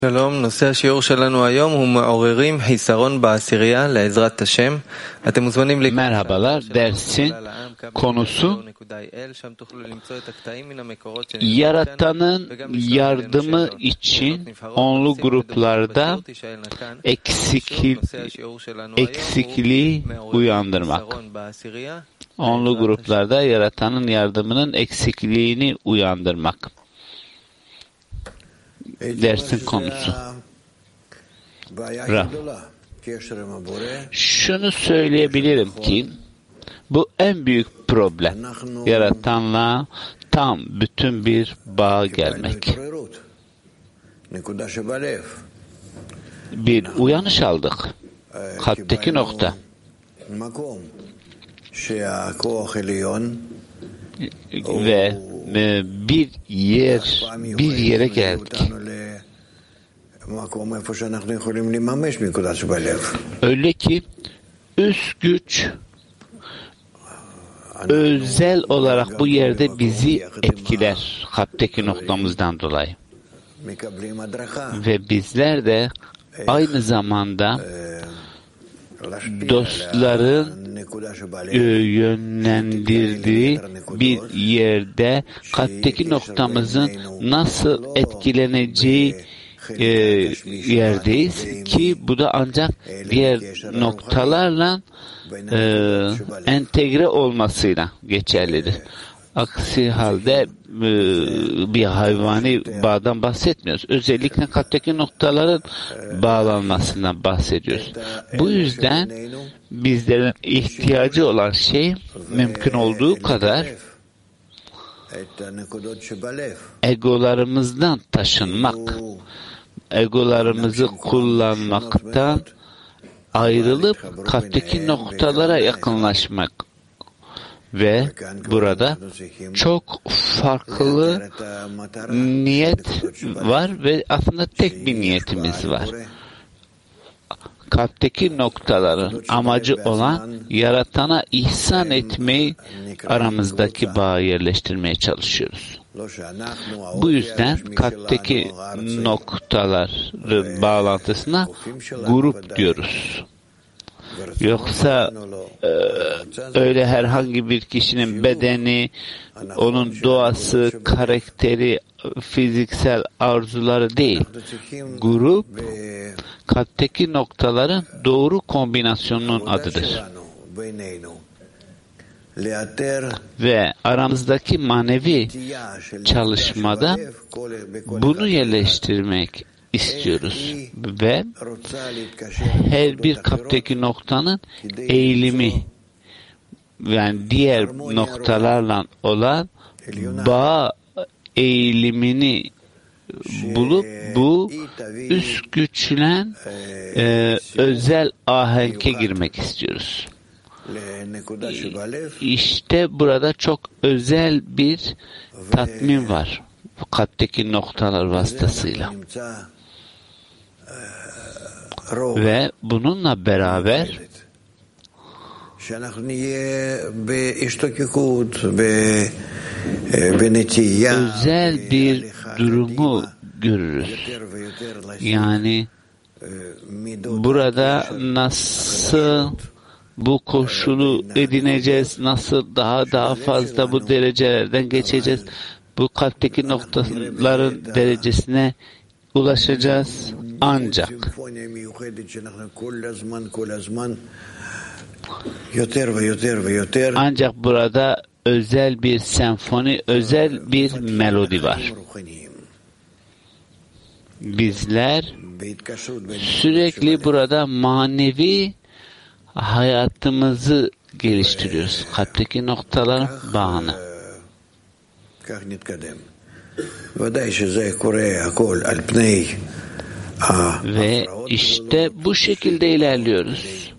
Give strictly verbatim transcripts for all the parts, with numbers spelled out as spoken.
שלום, נושא השיעור שלנו היום הוא מעוררים חיסרון בעשירייה לעזרת השם. אתם מוזמנים לקרוא. Merhabalar, dersin konusu Yaratanın yardımı için onlu gruplarda eksikli, eksikliği uyandırmak. Onlu gruplarda Yaratanın yardımının eksikliğini uyandırmak. Dersin konusu. Rab. Şunu söyleyebilirim ki bu en büyük problem. Yaratanla tam bütün bir bağa gelmek. Bir uyanış aldık. Kalpteki nokta. Ve bir yer, bir yere geldik. Öyle ki üst güç özel olarak bu yerde bizi etkiler kalpteki noktamızdan dolayı. Ve bizler de aynı zamanda dostların yönlendirdiği bir yerde kalpteki noktamızın nasıl etkileneceği e, yerdeyiz ki bu da ancak diğer noktalarla e, entegre olmasıyla geçerlidir. Aksi halde e, bir hayvani bağdan bahsetmiyoruz. Özellikle kalpteki noktaların bağlanmasından bahsediyoruz. Bu yüzden bizlerin ihtiyacı olan şey mümkün olduğu kadar egolarımızdan taşınmak, egolarımızı kullanmaktan ayrılıp kalpteki noktalara yakınlaşmak. Ve burada çok farklı niyet var ve aslında tek bir niyetimiz var. Kalpteki noktaların amacı olan Yaratan'a ihsan etmeyi aramızdaki bağı yerleştirmeye çalışıyoruz. Bu yüzden kalpteki noktaların bağlantısına grup diyoruz. Yoksa e, öyle herhangi bir kişinin bedeni, onun doğası, karakteri, fiziksel arzuları değil. Grup, kalpteki noktaların doğru kombinasyonunun adıdır. Ve aramızdaki manevi çalışmada bunu yerleştirmek istiyoruz ve her bir kalpteki noktanın eğilimi yani diğer noktalarla olan bağ eğilimini bulup bu üst güçle e, özel ahenke girmek istiyoruz. İşte burada çok özel bir tatmin var bu kalpteki noktalar vasıtasıyla. Ve bununla beraber özel bir durumu görürüz. Yani burada nasıl bu koşulu edineceğiz, nasıl daha daha fazla bu derecelerden geçeceğiz, bu kalpteki noktaların derecesine ulaşacağız ancak ancak burada özel bir senfoni, özel bir melodi var. Bizler sürekli burada manevi hayatımızı geliştiriyoruz. Kalpteki noktalar bağını. Ve işte bu şekilde ilerliyoruz.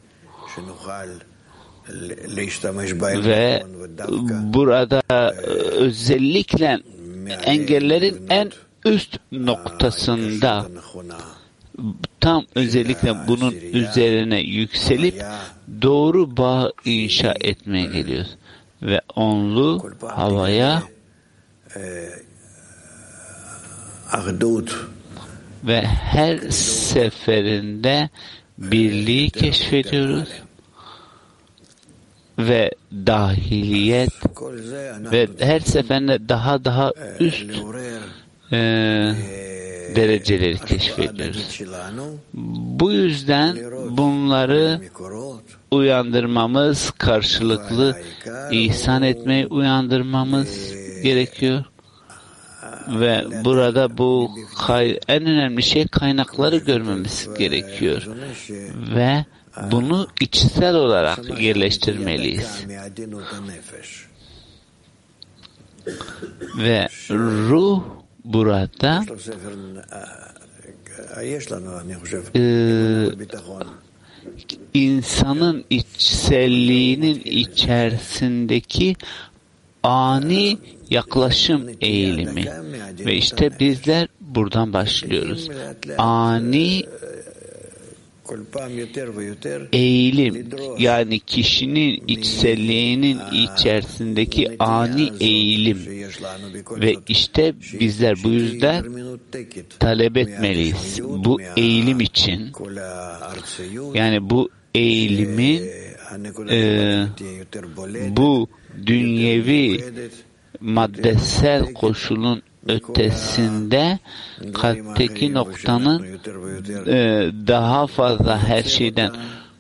Ve burada özellikle engellerin en üst noktasında tam özellikle bunun üzerine yükselip doğru bağ inşa etmeye geliyoruz. Ve onlu havaya ve her seferinde birliği keşfediyoruz ve dahiliyet ve her seferinde daha daha üst e, dereceleri keşfediyoruz. Bu yüzden bunları uyandırmamız, karşılıklı ihsan etmeyi uyandırmamız gerekiyor. Ve burada bu kay- en önemli şey kaynakları görmemiz gerekiyor. Ve bunu içsel olarak yerleştirmeliyiz. Ve ruh burada e, insanın içselliğinin içerisindeki ani yaklaşım eğilimi ve işte bizler buradan başlıyoruz. Ani eğilim, yani kişinin içselliğinin içerisindeki ani eğilim ve işte bizler bu yüzden talep etmeliyiz. Bu eğilim için, yani bu eğilimin e, bu dünyevi maddesel koşulun ötesinde kalpteki noktanın e, daha fazla her şeyden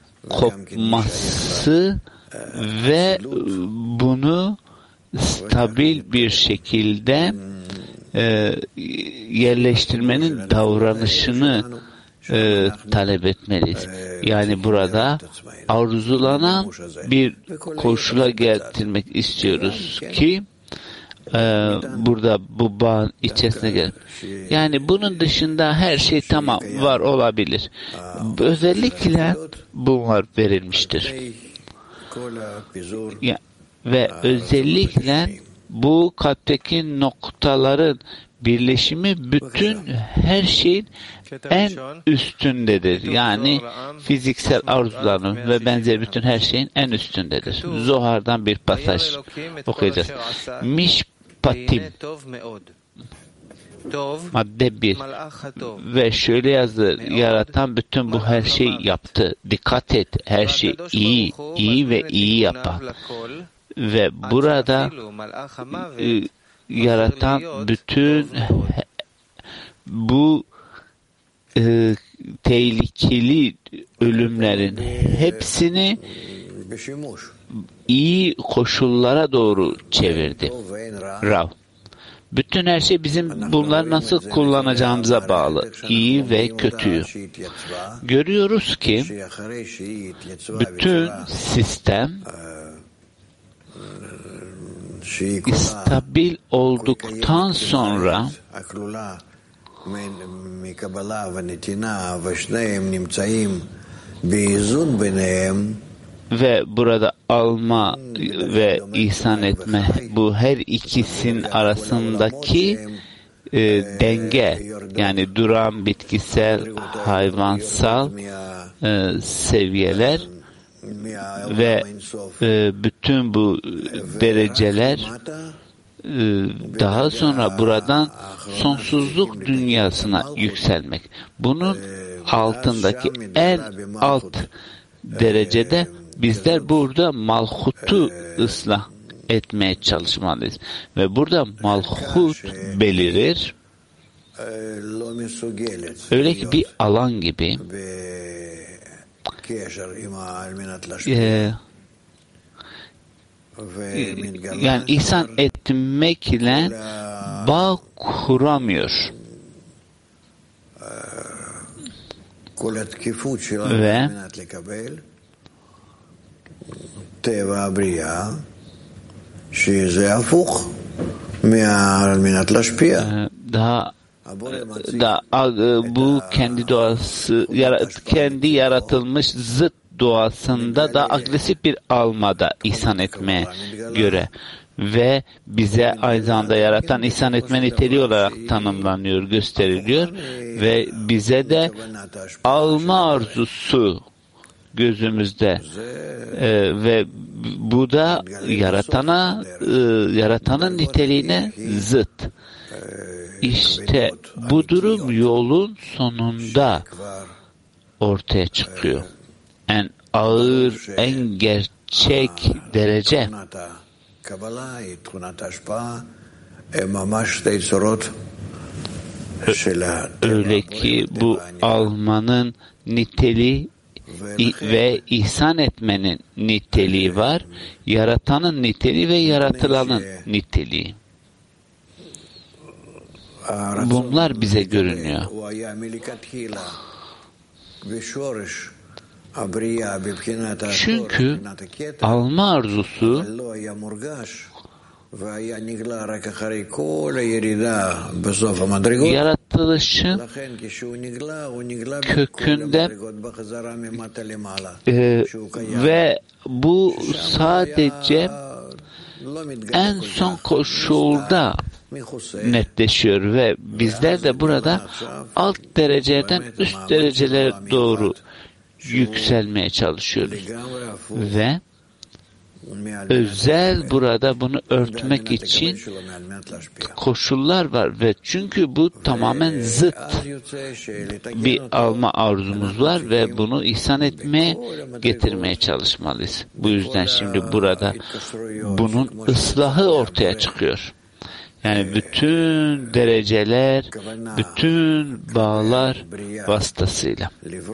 kopması ve bunu stabil bir şekilde e, yerleştirmenin davranışını e, talep etmeliyiz. Yani burada arzulanan bir koşula getirmek istiyoruz ki e, burada bu bağın içerisine gel. Yani bunun dışında her şey tamam var olabilir. Özellikle bunlar verilmiştir. Ya, ve özellikle bu kalpteki noktaların birleşimi bütün her şeyin en üstündedir. Yani fiziksel arzuların ve benzer bütün her şeyin en üstündedir. Zohar'dan bir pasaj okuyacağız. Mişpatim madde bir ve şöyle yazdı: yaratan bütün bu her şey yaptı. Dikkat et, her şey iyi, iyi ve iyi yapan. Ve burada e, yaratan bütün bu e, tehlikeli ölümlerin hepsini iyi koşullara doğru çevirdi. Rav. Bütün her şey bizim bunları nasıl kullanacağımıza bağlı. İyi ve kötüyü. Görüyoruz ki bütün sistem stabil olduktan sonra ve burada alma ve ihsan etme, bu her ikisinin arasındaki e, denge, yani duran bitkisel, hayvansal e, seviyeler ve e, bütün bu dereceler e, daha sonra buradan sonsuzluk dünyasına yükselmek. Bunun altındaki en alt derecede bizler burada malhutu ıslah etmeye çalışmalıyız. Ve burada malhut belirir. Öyle ki bir alan gibi e, yani ihsan etmekle bağ kuramıyor. Ve daha da bu kendi doğası, kendi yaratılmış zıt doğasında da agresif bir almada ihsan etmeye göre ve bize aynı zamanda yaratan ihsan etme niteliği olarak tanımlanıyor, gösteriliyor ve bize de alma arzusu gözümüzde ee, ve bu da yaratana e, yaratanın niteliğine zıt. İşte bu durum yolun sonunda ortaya çıkıyor. En ağır, en gerçek derece. Öyle ki bu almanın niteliği ve ihsan etmenin niteliği var. Yaratanın niteliği ve yaratılanın niteliği. Bunlar bize görünüyor. Çünkü alma arzusu yaratılışın kökünde e, ve bu sadece en son koşulda netleşiyor ve bizler de burada alt dereceden üst derecelere doğru yükselmeye çalışıyoruz ve özel burada bunu örtmek için koşullar var ve çünkü bu tamamen zıt bir alma arzumuz var ve bunu ihsan etmeye getirmeye çalışmalıyız. Bu yüzden şimdi burada bunun ıslahı ortaya çıkıyor. Yani bütün dereceler, bütün bağlar vasıtasıyla.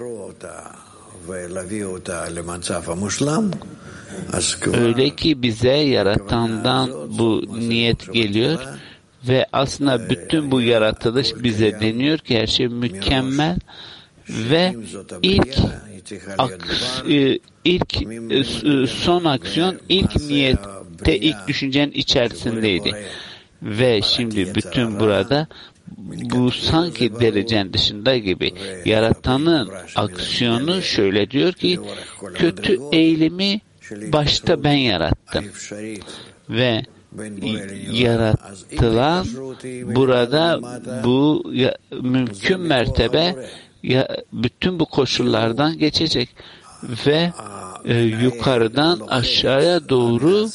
Öyle ki bize yaratandan bu niyet geliyor ve aslında bütün bu yaratılış bize deniyor ki her şey mükemmel ve ilk aks, ilk son aksiyon ilk niyette, ilk düşüncenin içerisindeydi. Ve şimdi bütün burada bu sanki derecenin dışında gibi yaratanın aksiyonu şöyle diyor ki kötü eğilimi başta ben yarattım ve yaratılan burada bu mümkün mertebe bütün bu koşullardan geçecek ve e, yukarıdan aşağıya doğru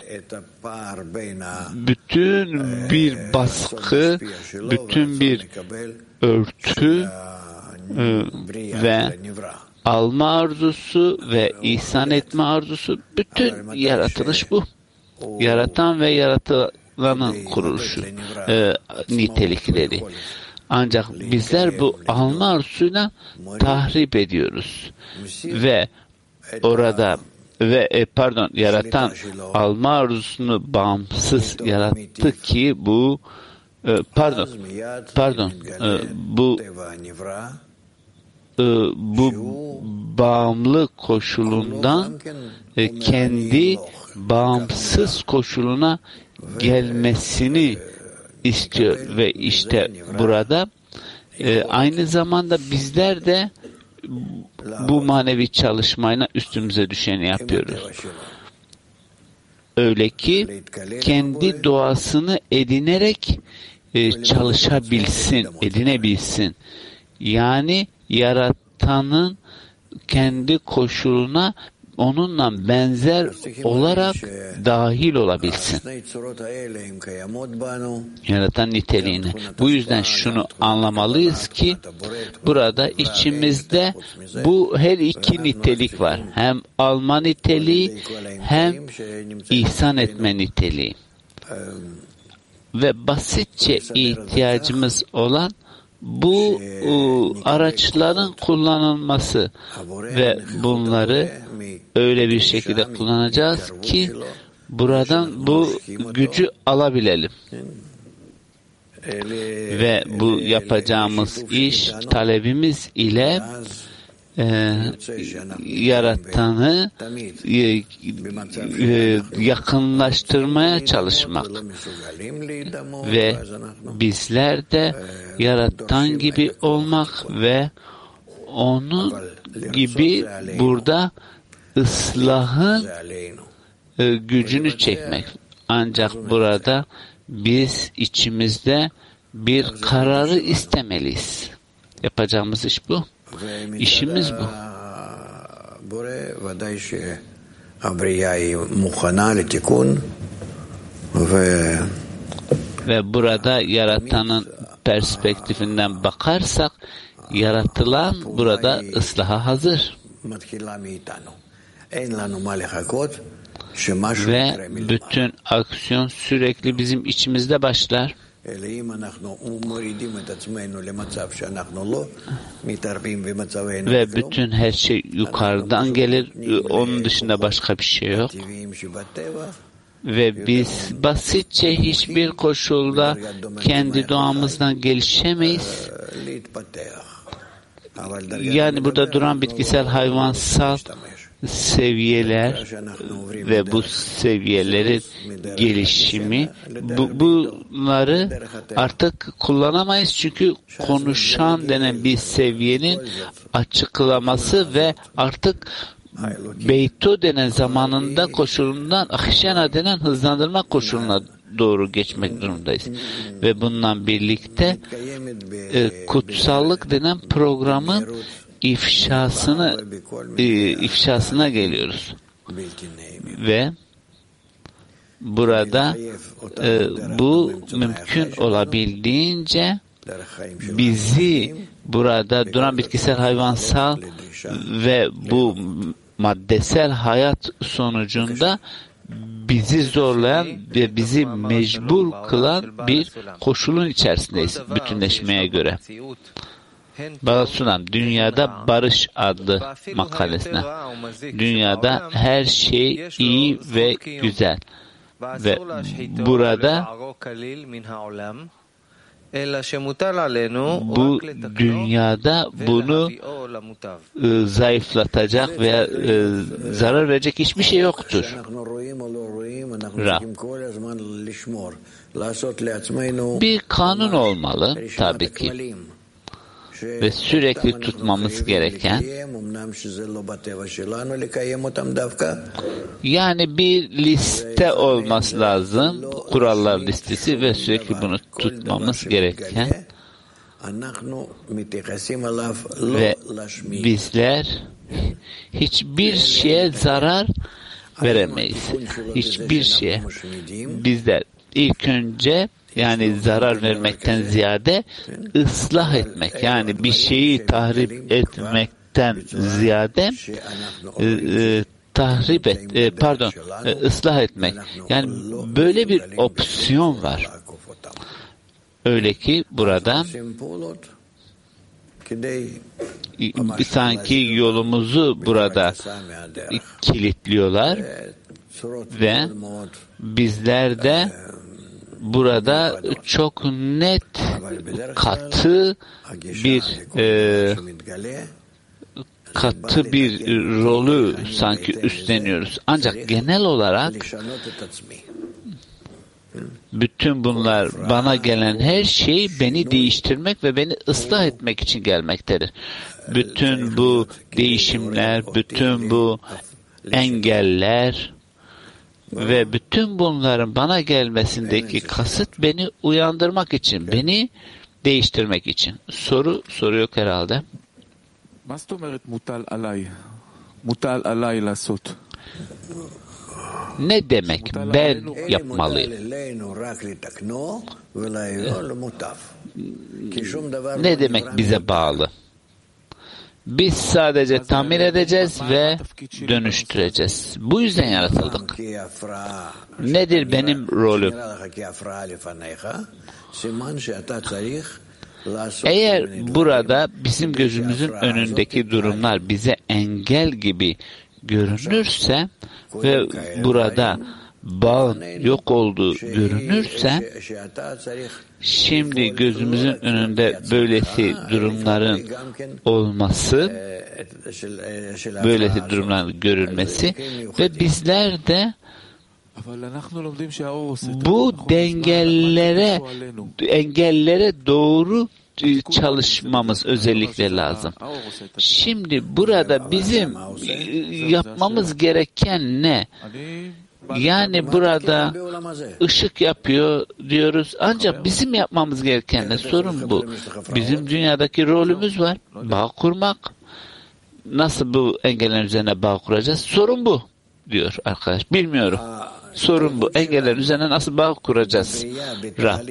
bütün bir baskı, bütün bir örtü e, ve alma arzusu ve ihsan etme arzusu, bütün yaratılış bu. Yaratan ve yaratılanın kuruluşu, e, nitelikleri. Ancak bizler bu alma arzusuyla tahrip ediyoruz. Ve orada ve e, pardon yaratan alma arzusunu bağımsız yarattı ki bu e, pardon pardon e, bu e, bu bağımlı koşulundan e, kendi bağımsız koşuluna gelmesini istiyor ve işte burada e, aynı zamanda bizler de bu manevi çalışmayla üstümüze düşeni yapıyoruz. Öyle ki kendi doğasını edinerek e, çalışabilsin, edinebilsin. Yani yaratanın kendi koşuluna onunla benzer olarak dahil olabilsin. Yaratan niteliğini. Bu yüzden şunu anlamalıyız ki burada içimizde bu her iki nitelik var. Hem alma niteliği hem ihsan etme niteliği. Ve basitçe ihtiyacımız olan bu ıı, araçların kullanılması ve bunları öyle bir şekilde kullanacağız ki buradan bu gücü alabilelim. Ve bu yapacağımız iş talebimiz ile e, yaratanı e, e, yakınlaştırmaya çalışmak ve bizler de yaratan gibi olmak ve onun gibi burada ıslahın e, gücünü çekmek. Ancak burada biz içimizde bir kararı istemeliyiz. Yapacağımız iş bu. İşimiz bu. Ve burada yaratanın perspektifinden bakarsak, yaratılan burada ıslaha hazır. Ve bütün aksiyon sürekli bizim içimizde başlar. Ve bütün her şey yukarıdan gelir. Onun dışında başka bir şey yok. Ve biz basitçe hiçbir koşulda kendi doğamızdan gelişemeyiz. Yani burada duran bitkisel, hayvansal seviyeler ve bu seviyelerin gelişimi, bu, bunları artık kullanamayız çünkü konuşan denen bir seviyenin açıklaması ve artık Beyto denen zamanında koşulundan Ahşena denen hızlandırma koşuluna doğru geçmek durumundayız. Ve bununla birlikte e, kutsallık denen programın ifşasını e, ifşasına geliyoruz. Ve burada e, bu mümkün olabildiğince bizi burada duran bitkisel, hayvansal ve bu maddesel hayat sonucunda bizi zorlayan ve bizi mecbur kılan bir koşulun içerisindeyiz bütünleşmeye göre. Balasunam, Dünyada Barış adlı makalesine. Dünyada her şey iyi ve güzel. Ve burada bu dünyada bunu e, zayıflatacak veya e, zarar verecek hiçbir şey yoktur. Ra. Bir kanun olmalı tabii ki. Ve sürekli tutmamız gereken, yani bir liste olması lazım, kurallar listesi ve sürekli bunu tutmamız gereken ve bizler hiçbir şeye zarar veremeyiz. Hiçbir şeye. Bizler ilk önce yani zarar vermekten ziyade ıslah etmek, yani bir şeyi tahrip etmekten ziyade e, e, tahrip et, e, pardon, e, ıslah etmek. Yani böyle bir opsiyon var. Öyle ki burada sanki yolumuzu burada kilitliyorlar ve bizler de burada çok net, katı bir e, katı bir rolü sanki üstleniyoruz. Ancak genel olarak bütün bunlar, bana gelen her şey beni değiştirmek ve beni ıslah etmek için gelmektedir. Bütün bu değişimler, bütün bu engeller ve bütün bunların bana gelmesindeki kasıt beni uyandırmak için, beni değiştirmek için. Soru soru yok herhalde. Ne demek ben yapmalıyım? Ne demek bize bağlı? Biz sadece tamir edeceğiz ve dönüştüreceğiz. Bu yüzden yaratıldık. Nedir benim rolüm? Eğer burada bizim gözümüzün önündeki durumlar bize engel gibi görünürse ve burada bağın yok olduğu görünürse, şimdi gözümüzün önünde böylesi durumların olması, böylesi durumların görülmesi ve bizler de bu dengellere, engellere doğru çalışmamız özellikle lazım. Şimdi burada bizim yapmamız gereken ne? Yani burada ışık yapıyor diyoruz. Ancak bizim yapmamız gereken ne? Sorun bu. Bizim dünyadaki rolümüz var. Bağ kurmak. Nasıl bu engellerin üzerine bağ kuracağız? Sorun bu diyor arkadaş. Bilmiyorum. Sorun bu. Engeller üzerine nasıl bağ kuracağız? Ra.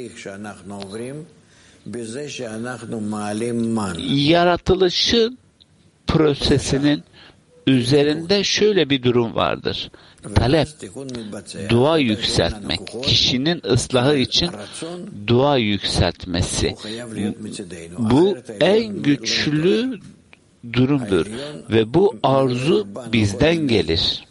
Yaratılışın prosesinin üzerinde şöyle bir durum vardır. Talep, dua yükseltmek, kişinin ıslahı için dua yükseltmesi. Bu en güçlü durumdur ve bu arzu bizden gelir.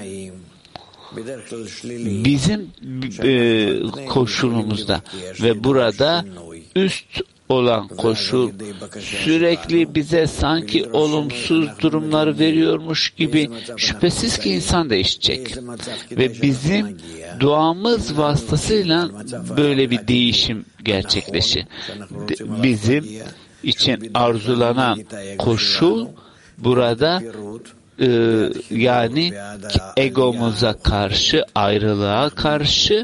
Bizim e, koşulumuzda ve burada üst olan koşul sürekli bize sanki olumsuz durumlar veriyormuş gibi, şüphesiz ki insan değişecek ve bizim duamız vasıtasıyla böyle bir değişim gerçekleşir. Bizim için arzulanan koşul burada Ee, yani egomuza karşı, ayrılığa karşı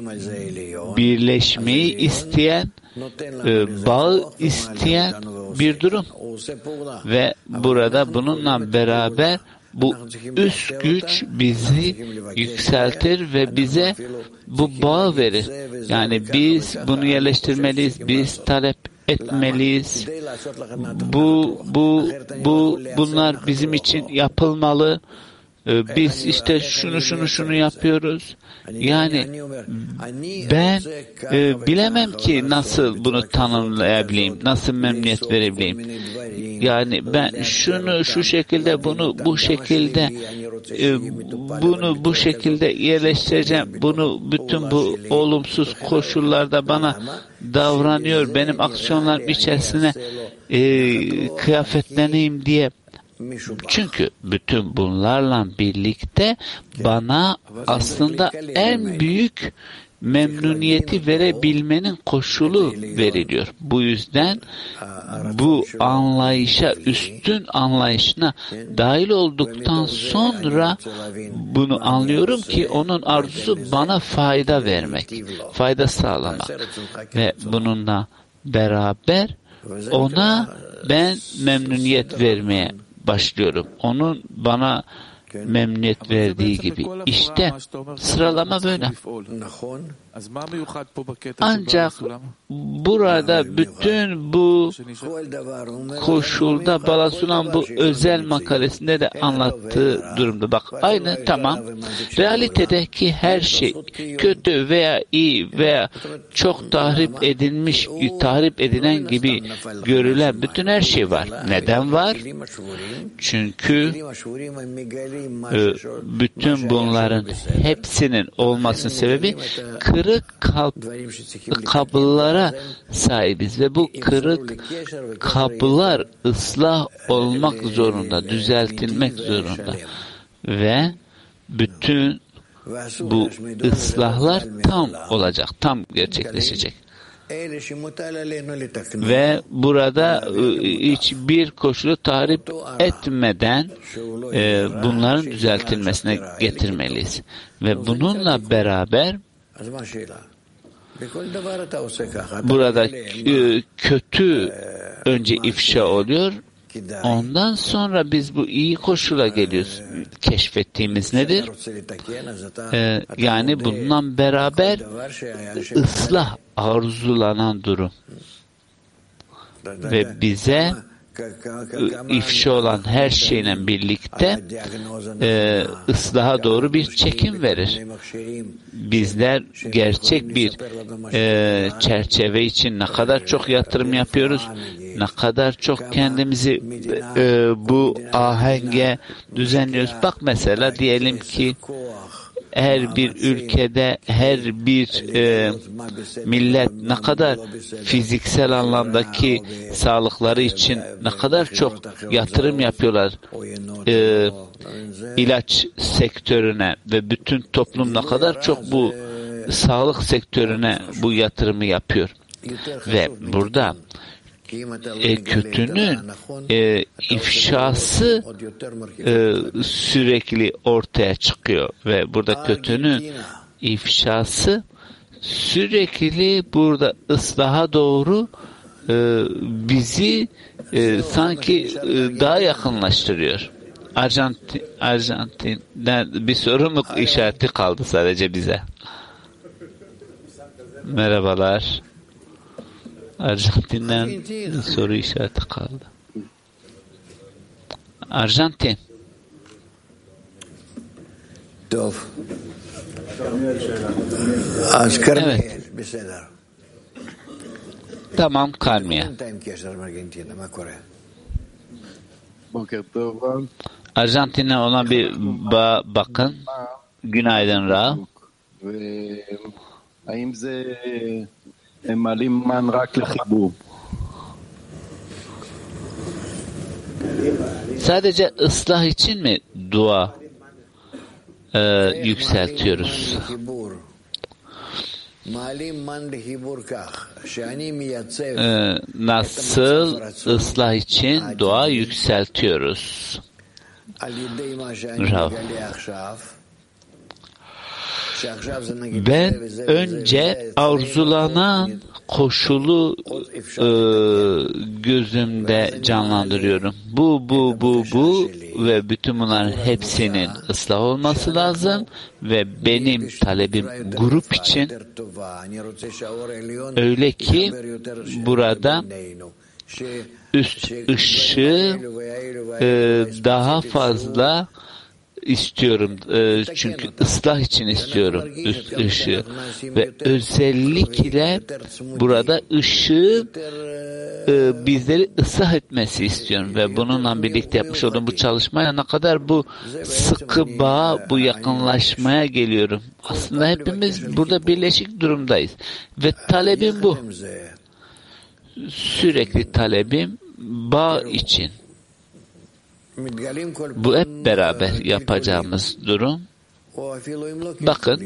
birleşmeyi isteyen, e, bağı isteyen bir durum. Ve burada bununla beraber bu üst güç bizi yükseltir ve bize bu bağı verir. Yani biz bunu yerleştirmeliyiz, biz talep etmeliyiz. Bu, bu, bu, bunlar bizim için yapılmalı. Biz işte şunu şunu şunu yapıyoruz. Yani ben e, bilemem ki nasıl bunu tanımlayabileyim, nasıl memnuniyet verebileyim. Yani ben şunu şu şekilde, bunu bu şekilde, e, bunu bu şekilde yerleştireceğim. Bunu bütün bu olumsuz koşullarda bana davranıyor, benim aksiyonlarım içerisine e, kıyafetleneyim diye. Çünkü bütün bunlarla birlikte bana aslında en büyük memnuniyeti verebilmenin koşulu veriliyor. Bu yüzden bu anlayışa, üstün anlayışına dahil olduktan sonra bunu anlıyorum ki onun arzusu bana fayda vermek, fayda sağlamak ve bununla beraber ona ben memnuniyet vermeye başlıyorum. Onun bana memnuniyet verdiği gibi. İşte sıralama böyle. Ancak burada bütün bu koşulda Balasunan bu özel makalesinde de anlattığı durumda. Bak aynı tamam. Realitedeki her şey kötü veya iyi veya çok tahrip edilmiş, tahrip edilen gibi görülen bütün her şey var. Neden var? Çünkü e, bütün bunların hepsinin olmasının sebebi kırık kalp, kapılara sahibiz ve bu kırık kapılar ıslah olmak zorunda, düzeltilmek zorunda ve bütün bu ıslahlar tam olacak, tam gerçekleşecek. Ve burada hiçbir koşulu tahrip etmeden e, bunların düzeltilmesine getirmeliyiz. Ve bununla beraber burada e, kötü önce ifşa oluyor, ondan sonra biz bu iyi koşula geliyoruz. Keşfettiğimiz nedir? Ee, yani bununla beraber ıslah arzulanan durum. Ve bize ifşa olan her şeyle birlikte e, ıslaha doğru bir çekim verir. Bizler gerçek bir e, çerçeve için ne kadar çok yatırım yapıyoruz, ne kadar çok kendimizi e, bu ahenge düzenliyoruz. Bak mesela diyelim ki her bir ülkede, her bir e, millet ne kadar fiziksel anlamdaki sağlıkları için ne kadar çok yatırım yapıyorlar e, ilaç sektörüne ve bütün toplum ne kadar çok bu sağlık sektörüne bu yatırımı yapıyor. Ve burada E, kötünün e, ifşası e, sürekli ortaya çıkıyor ve burada kötünün ifşası sürekli burada ıslaha doğru e, bizi e, sanki e, daha yakınlaştırıyor. Arjantin, Arjantin'den bir soru mu işareti kaldı sadece bize? Merhabalar. Arjantin'den soru işareti kaldı. Arjantin. Evet. Tamam, Karmiye. Arjantin'e olan bir ba bakın. Günaydın Ra. Sadece ıslah için mi dua e, yükseltiyoruz? Ee, nasıl ıslah için dua yükseltiyoruz? Rav. Ben önce arzulanan koşulu e, gözümde canlandırıyorum. Bu, bu, bu, bu ve bütün bunların hepsinin ıslah olması lazım ve benim talebim grup için öyle ki burada üst ışığı e, daha fazla istiyorum. E, çünkü ıslah için istiyorum üst ışığı. Ve özellikle burada ışığı e, bizleri ıslah etmesi istiyorum. Ve bununla birlikte yapmış olduğum bu çalışmaya ne kadar bu sıkı bağ, bu yakınlaşmaya geliyorum. Aslında hepimiz burada birleşik durumdayız. Ve talebim bu. Sürekli talebim bağ için. Bu hep beraber yapacağımız durum. Bakın,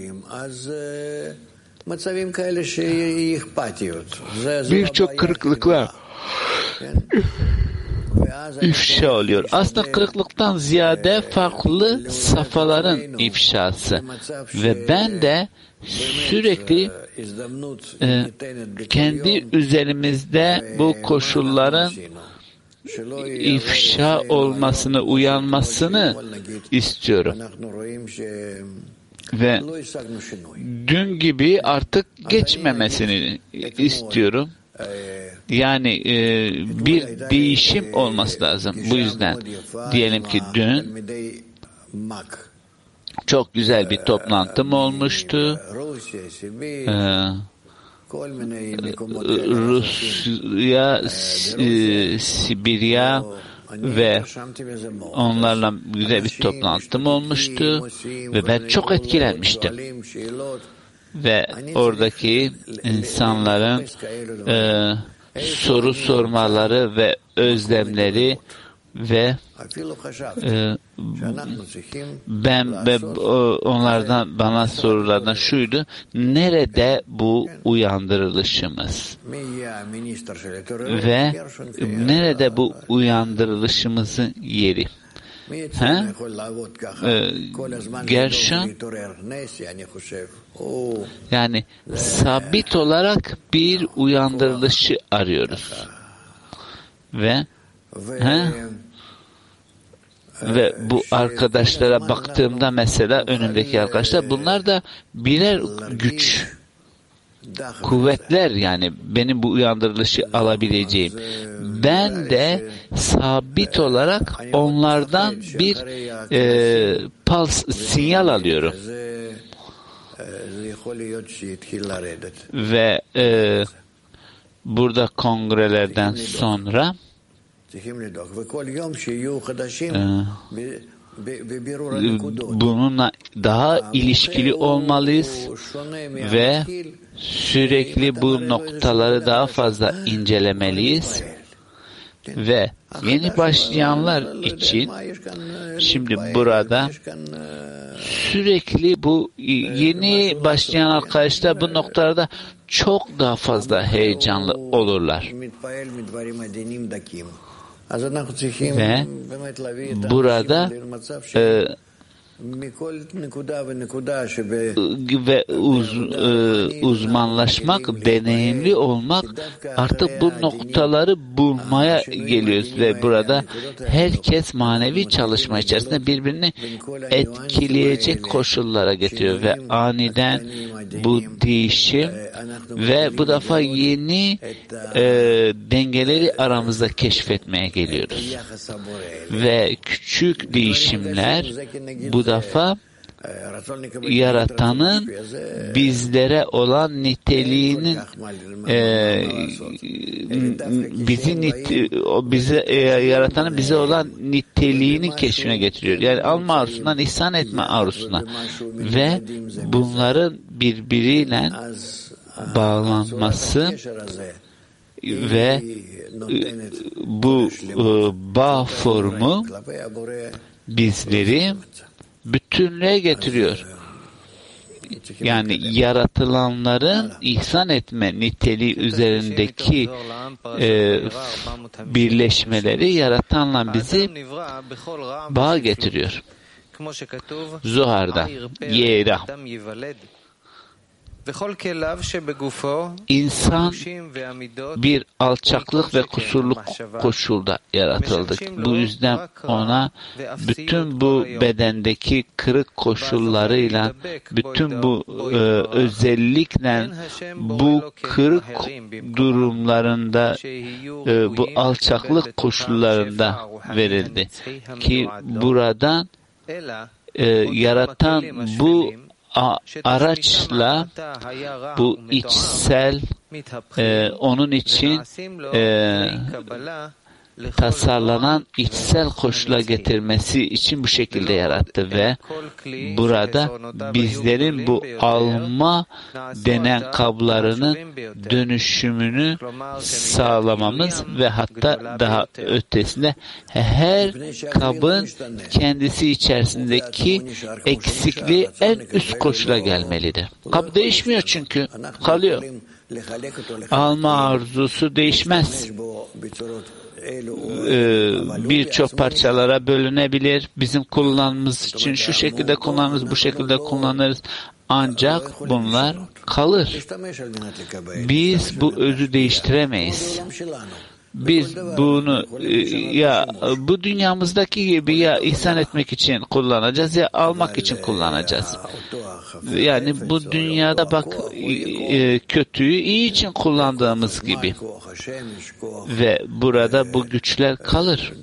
birçok kırıklıklar ifşa oluyor. Aslında kırıklıktan ziyade farklı safhaların ifşası. Ve ben de sürekli e, kendi üzerimizde bu koşulların ifşa olmasını, uyanmasını istiyorum. Ve dün gibi artık geçmemesini istiyorum. Yani e, bir değişim olması lazım. Bu yüzden diyelim ki dün çok güzel bir toplantım olmuştu. Ee, Rusya, e, Sibirya ve onlarla güzel bir toplantım olmuştu ve ben çok etkilenmiştim. Ve oradaki insanların e, soru sormaları ve özlemleri ve e, ben ve onlardan bana sorulardan şuydu: nerede bu uyandırılışımız ve nerede bu uyandırılışımızın yeri? Ha? Ee, Gershon, yani sabit olarak bir uyandırılışı arıyoruz ve ha? Ve bu arkadaşlara baktığımda, mesela önümdeki arkadaşlar, bunlar da birer güç, kuvvetler, yani benim bu uyandırılışı alabileceğim. Ben de sabit olarak onlardan bir e, pals, sinyal alıyorum. Ve e, burada kongrelerden sonra bununla daha ilişkili olmalıyız ve sürekli bu noktaları daha fazla incelemeliyiz. Ve yeni başlayanlar için şimdi burada sürekli bu yeni başlayan arkadaşlar bu noktalarda çok daha fazla heyecanlı olurlar. Ve burada e, ve uz, e, uzmanlaşmak, deneyimli olmak, artık bu noktaları bulmaya geliyoruz ve burada herkes manevi çalışma içerisinde birbirini etkileyecek koşullara getiriyor ve aniden bu değişim ve bu defa yeni e, dengeleri aramızda keşfetmeye geliyoruz ve küçük değişimler bu defa Yaratan'ın bizlere olan niteliğinin e, bizi nit, o bize e, Yaratan'ın bize olan niteliğinin keşfine getiriyor. Yani alma arzusundan ihsan etme arzusuna ve bunların birbiriyle bağlanması ve bu bağ formu bizleri bütünlüğe getiriyor. Yani yaratılanların ihsan etme niteliği üzerindeki e, birleşmeleri Yaratan'la bizi bağ getiriyor. Zuhar'da Yera İnsan bir alçaklık ve kusurlu koşulda yaratıldık. Bu yüzden ona bütün bu bedendeki kırık koşullarıyla, bütün bu e, özellikle bu kırık durumlarında, e, bu alçaklık koşullarında verildi. Ki buradan e, yaratan bu A, araçla bu içsel e, onun için e, tasarlanan içsel koşula getirmesi için bu şekilde yarattı ve burada bizlerin bu alma denen kablarının dönüşümünü sağlamamız ve hatta daha ötesinde her kabın kendisi içerisindeki eksikliği en üst koşula gelmelidir. Kap değişmiyor çünkü kalıyor. Alma arzusu değişmez. Ee, birçok parçalara bölünebilir. Bizim kullanmamız için şu şekilde kullanırız, bu şekilde kullanırız. Ancak bunlar kalır. Biz bu özü değiştiremeyiz. Biz bunu ya bu dünyamızdaki gibi ya ihsan etmek için kullanacağız ya almak için kullanacağız. Yani bu dünyada bak kötüyü iyi için kullandığımız gibi. Ve burada bu güçler kalır.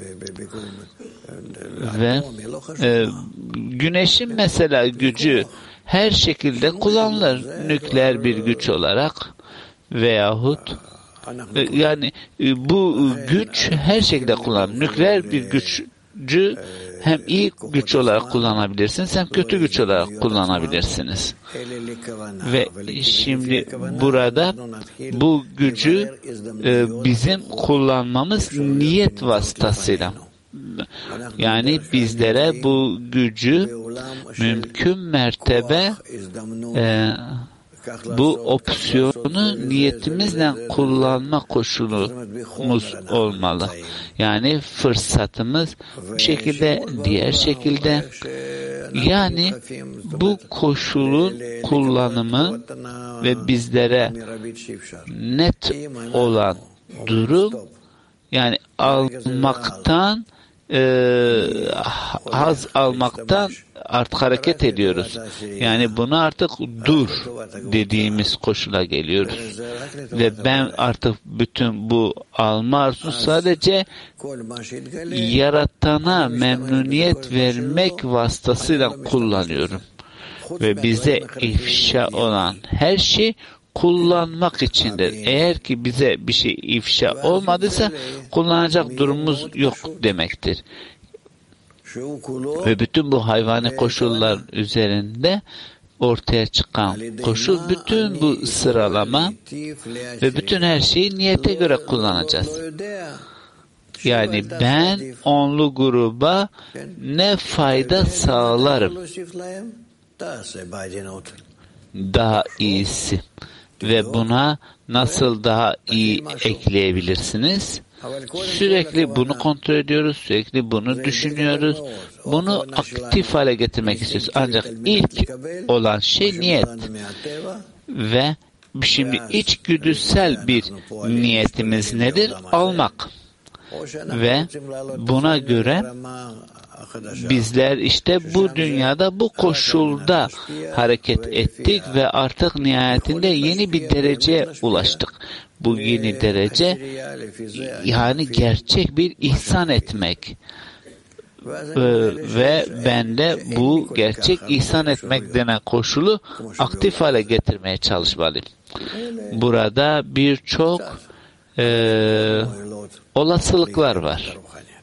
Ve e, güneşin mesela gücü her şekilde kullanılır. Nükleer bir güç olarak veyahut yani bu güç her şekilde kullanılır. Nükleer bir gücü hem iyi güç olarak kullanabilirsiniz hem kötü güç olarak kullanabilirsiniz. Ve şimdi burada bu gücü bizim kullanmamız niyet vasıtasıyla. Yani bizlere bu gücü mümkün mertebe e, bu opsiyonu niyetimizle kullanma koşulumuz olmalı. Yani fırsatımız bu şekilde, diğer şekilde. Yani bu koşulun kullanımı ve bizlere net olan durum, yani almaktan e, haz almaktan artık hareket ediyoruz. Yani bunu artık dur dediğimiz koşula geliyoruz. Ve ben artık bütün bu alma arzusunu sadece yaratana memnuniyet vermek vasıtasıyla kullanıyorum. Ve bize ifşa olan her şey kullanmak içindir. Eğer ki bize bir şey ifşa olmadıysa kullanacak durumumuz yok demektir. Ve bütün bu hayvani koşullar üzerinde ortaya çıkan koşul, bütün bu sıralama ve bütün her şeyi niyete göre kullanacağız. Yani ben onlu gruba ne fayda sağlarım? Daha iyisi. Ve buna nasıl daha iyi ekleyebilirsiniz? Sürekli bunu kontrol ediyoruz, sürekli bunu düşünüyoruz. Bunu aktif hale getirmek istiyoruz. Ancak ilk olan şey niyet. Ve şimdi içgüdüsel bir niyetimiz nedir? Almak. Ve buna göre bizler işte bu dünyada bu koşulda hareket ettik ve artık nihayetinde yeni bir dereceye ulaştık. Bu yeni derece yani gerçek bir ihsan etmek. Ee, ve ben de bu gerçek ihsan etmek denen koşulu aktif hale getirmeye çalışmalıyım. Burada birçok e, olasılıklar var.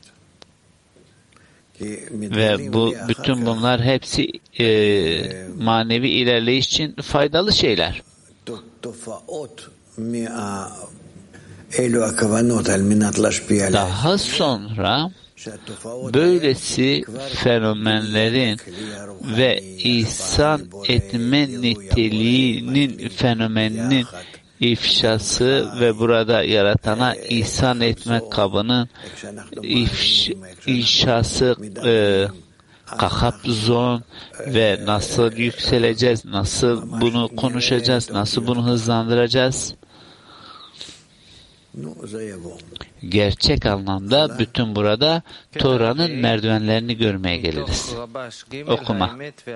Ve bu bütün bunlar hepsi e, manevi ilerleyiş için faydalı şeyler. Daha sonra böylesi fenomenlerin ve ihsan etme niteliğinin fenomeninin ifşası ve burada yaratana ihsan etme kabının ifş, inşası e, kahapzon ve nasıl yükseleceğiz, nasıl bunu konuşacağız, nasıl bunu hızlandıracağız. Gerçek anlamda bütün burada Tora'nın merdivenlerini görmeye geliriz. Okuma.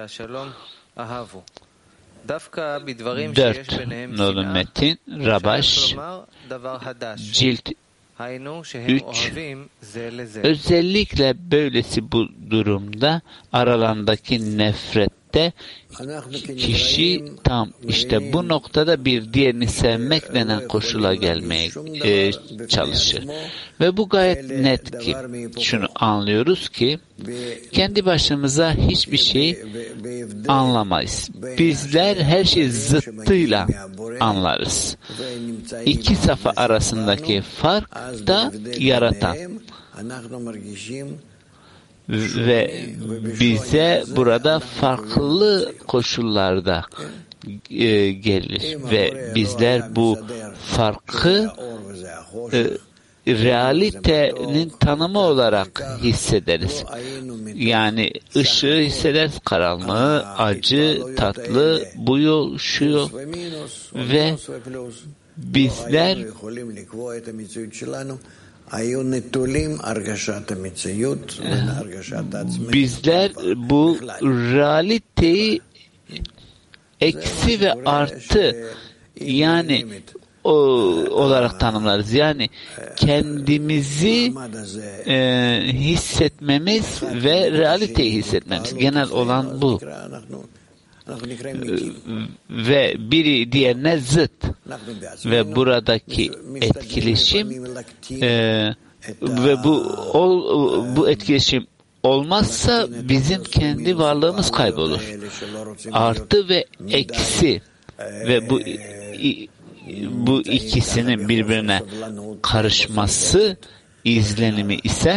Dört nolu metin, Rabaş, cilt üç. Özellikle böylesi bu durumda aralarındaki nefrette kişi tam işte bu noktada bir diğerini sevmek denen koşula gelmeye e, çalışır. Ve bu gayet net ki şunu anlıyoruz ki kendi başımıza hiçbir şey anlamayız. Bizler her şeyi zıttıyla anlarız. İki safa arasındaki fark da yaratan. Ve bize burada farklı koşullarda e, gelir ve bizler bu farkı e, realitenin tanımı olarak hissederiz. Yani ışığı hissederiz, karanlığı, acı, tatlı, bu yol, şu yol ve bizler bizler bu realiteyi eksi ve artı yani o, olarak tanımlarız. Yani kendimizi e, hissetmemiz ve realiteyi hissetmemiz. Genel olan bu. Ve biri diğerine zıt. Ve buradaki etkileşim e, ve bu ol, bu etkileşim olmazsa bizim kendi varlığımız kaybolur. Artı ve eksi ve bu bu ikisinin birbirine karışması izlenimi ise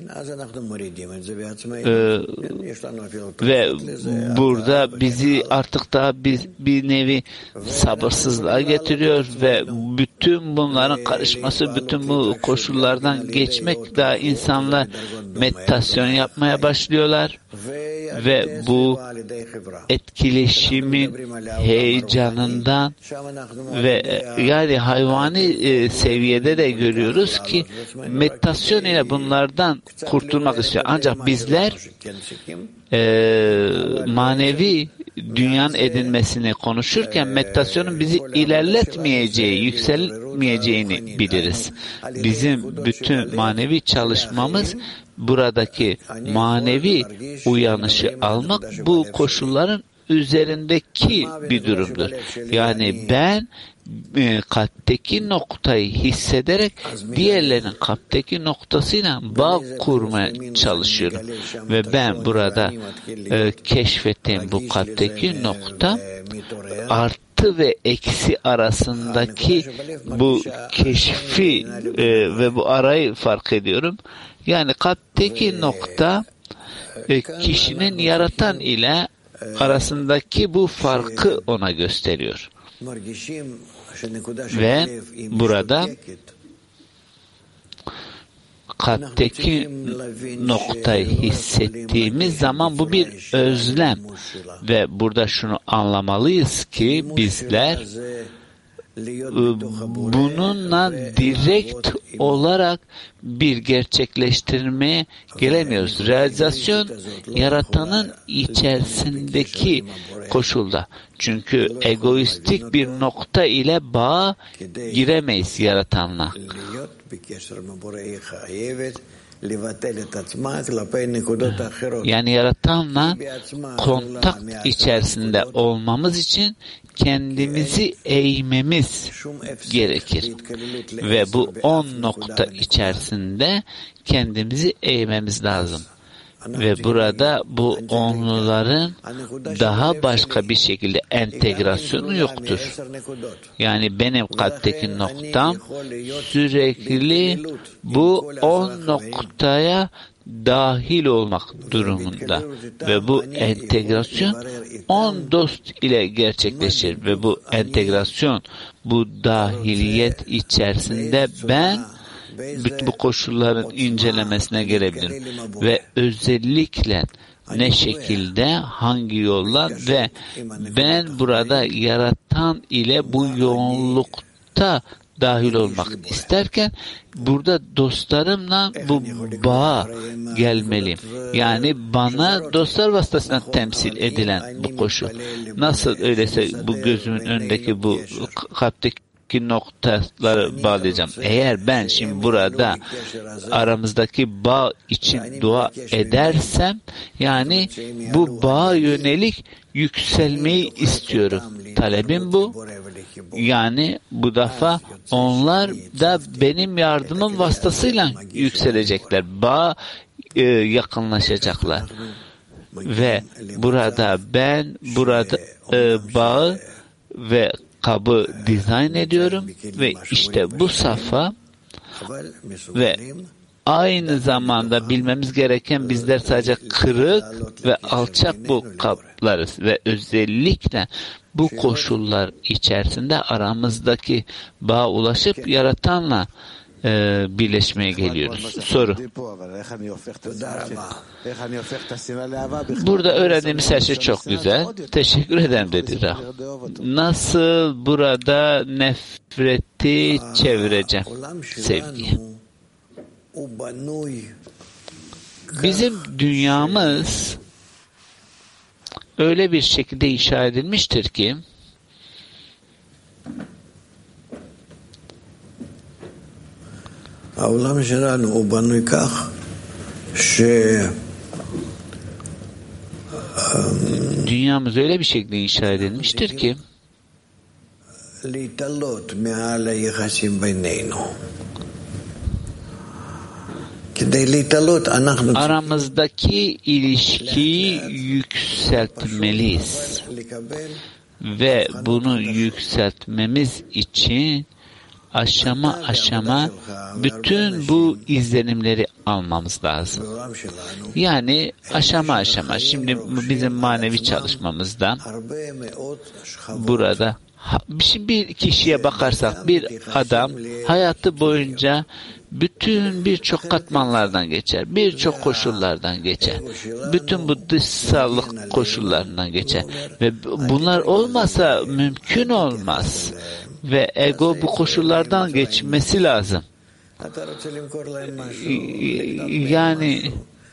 e, ve burada bizi artık daha biz bir nevi sabırsızlığa getiriyor ve bütün bunların karışması, bütün bu koşullardan geçmek daha insanlar meditasyon yapmaya başlıyorlar ve bu etkileşimin heyecanından ve yani hayvani e, seviyede de görüyoruz ki meditasyon ile bunlardan kurtulmak istiyor. Ancak bizler e, manevi dünyanın edinmesini konuşurken meditasyonun bizi ilerletmeyeceği, yükselmeyeceğini biliriz. Bizim bütün manevi çalışmamız buradaki manevi uyanışı almak, bu koşulların üzerindeki bir durumdur. Yani ben e, kalpteki noktayı hissederek diğerlerinin kalpteki noktasıyla bağ kurmaya çalışıyorum. Ve ben burada e, keşfettiğim bu kalpteki nokta artı ve eksi arasındaki bu keşfi e, ve bu arayı fark ediyorum. Yani kalpteki nokta e, kişinin yaratan ile arasındaki bu farkı ona gösteriyor. Ve burada kalpteki noktayı hissettiğimiz zaman bu bir özlem ve burada şunu anlamalıyız ki bizler bununla direkt olarak bir gerçekleştirmeye gelemiyoruz. Realizasyon yaratanın içerisindeki koşulda. Çünkü egoistik bir nokta ile bağa giremeyiz yaratanla. Yani yaratanla kontak içerisinde olmamız için kendimizi eğmemiz gerekir. Ve bu on nokta içerisinde kendimizi eğmemiz lazım. Ve burada bu onluların daha başka bir şekilde entegrasyonu yoktur. Yani benim kalpteki noktam sürekli bu on noktaya dahil olmak durumunda. Ve bu entegrasyon on dost ile gerçekleşir. Ve bu entegrasyon, bu dahiliyet içerisinde ben bütün bu koşulların incelemesine gelebilirim. Ve özellikle ne şekilde, hangi yolla ve ben burada yaratan ile bu yoğunlukta dahil olmak isterken burada dostlarımla bu bağa gelmeliyim. Yani bana dostlar vasıtasıyla temsil edilen bu koşul. Nasıl öyleyse bu gözümün önündeki bu kalpteki noktaları bağlayacağım. Eğer ben şimdi burada aramızdaki bağ için dua edersem, yani bu bağa yönelik yükselmeyi istiyorum. Talebim bu. Yani bu defa onlar da benim yardımım vasıtasıyla yükselecekler. Bağa e, yakınlaşacaklar. Ve burada ben burada e, bağı ve kabı dizayn ediyorum ve işte bu safa ve aynı zamanda bilmemiz gereken bizler sadece kırık ve alçak bu kaplarız ve özellikle bu koşullar içerisinde aramızdaki bağa ulaşıp yaratanla e, birleşmeye geliyoruz. Soru. Burada öğrendiğimiz her şey çok güzel. Teşekkür ederim dedi Rah. Nasıl burada nefreti çevireceğim sevgiye? Bizim dünyamız öyle bir şekilde inşa edilmiştir ki העולם שלנו הוא בנוי כך ש dünyamız öyle bir şekilde inşa edilmiştir ki להתעלות מעל היחסים בינינו. כדי להתעלות אנחנו aramızdaki ilişkiyi yükseltmeliyiz. Ve bunu yükseltmemiz için aşama aşama bütün bu izlenimleri almamız lazım. Yani aşama aşama. Şimdi bizim manevi çalışmamızda burada şimdi bir kişiye bakarsak bir adam hayatı boyunca bütün birçok katmanlardan geçer. Birçok koşullardan geçer. Bütün bu dışsallık koşullarından geçer. Ve bunlar olmasa mümkün olmaz. Ve ego bu koşullardan geçmesi lazım. Yani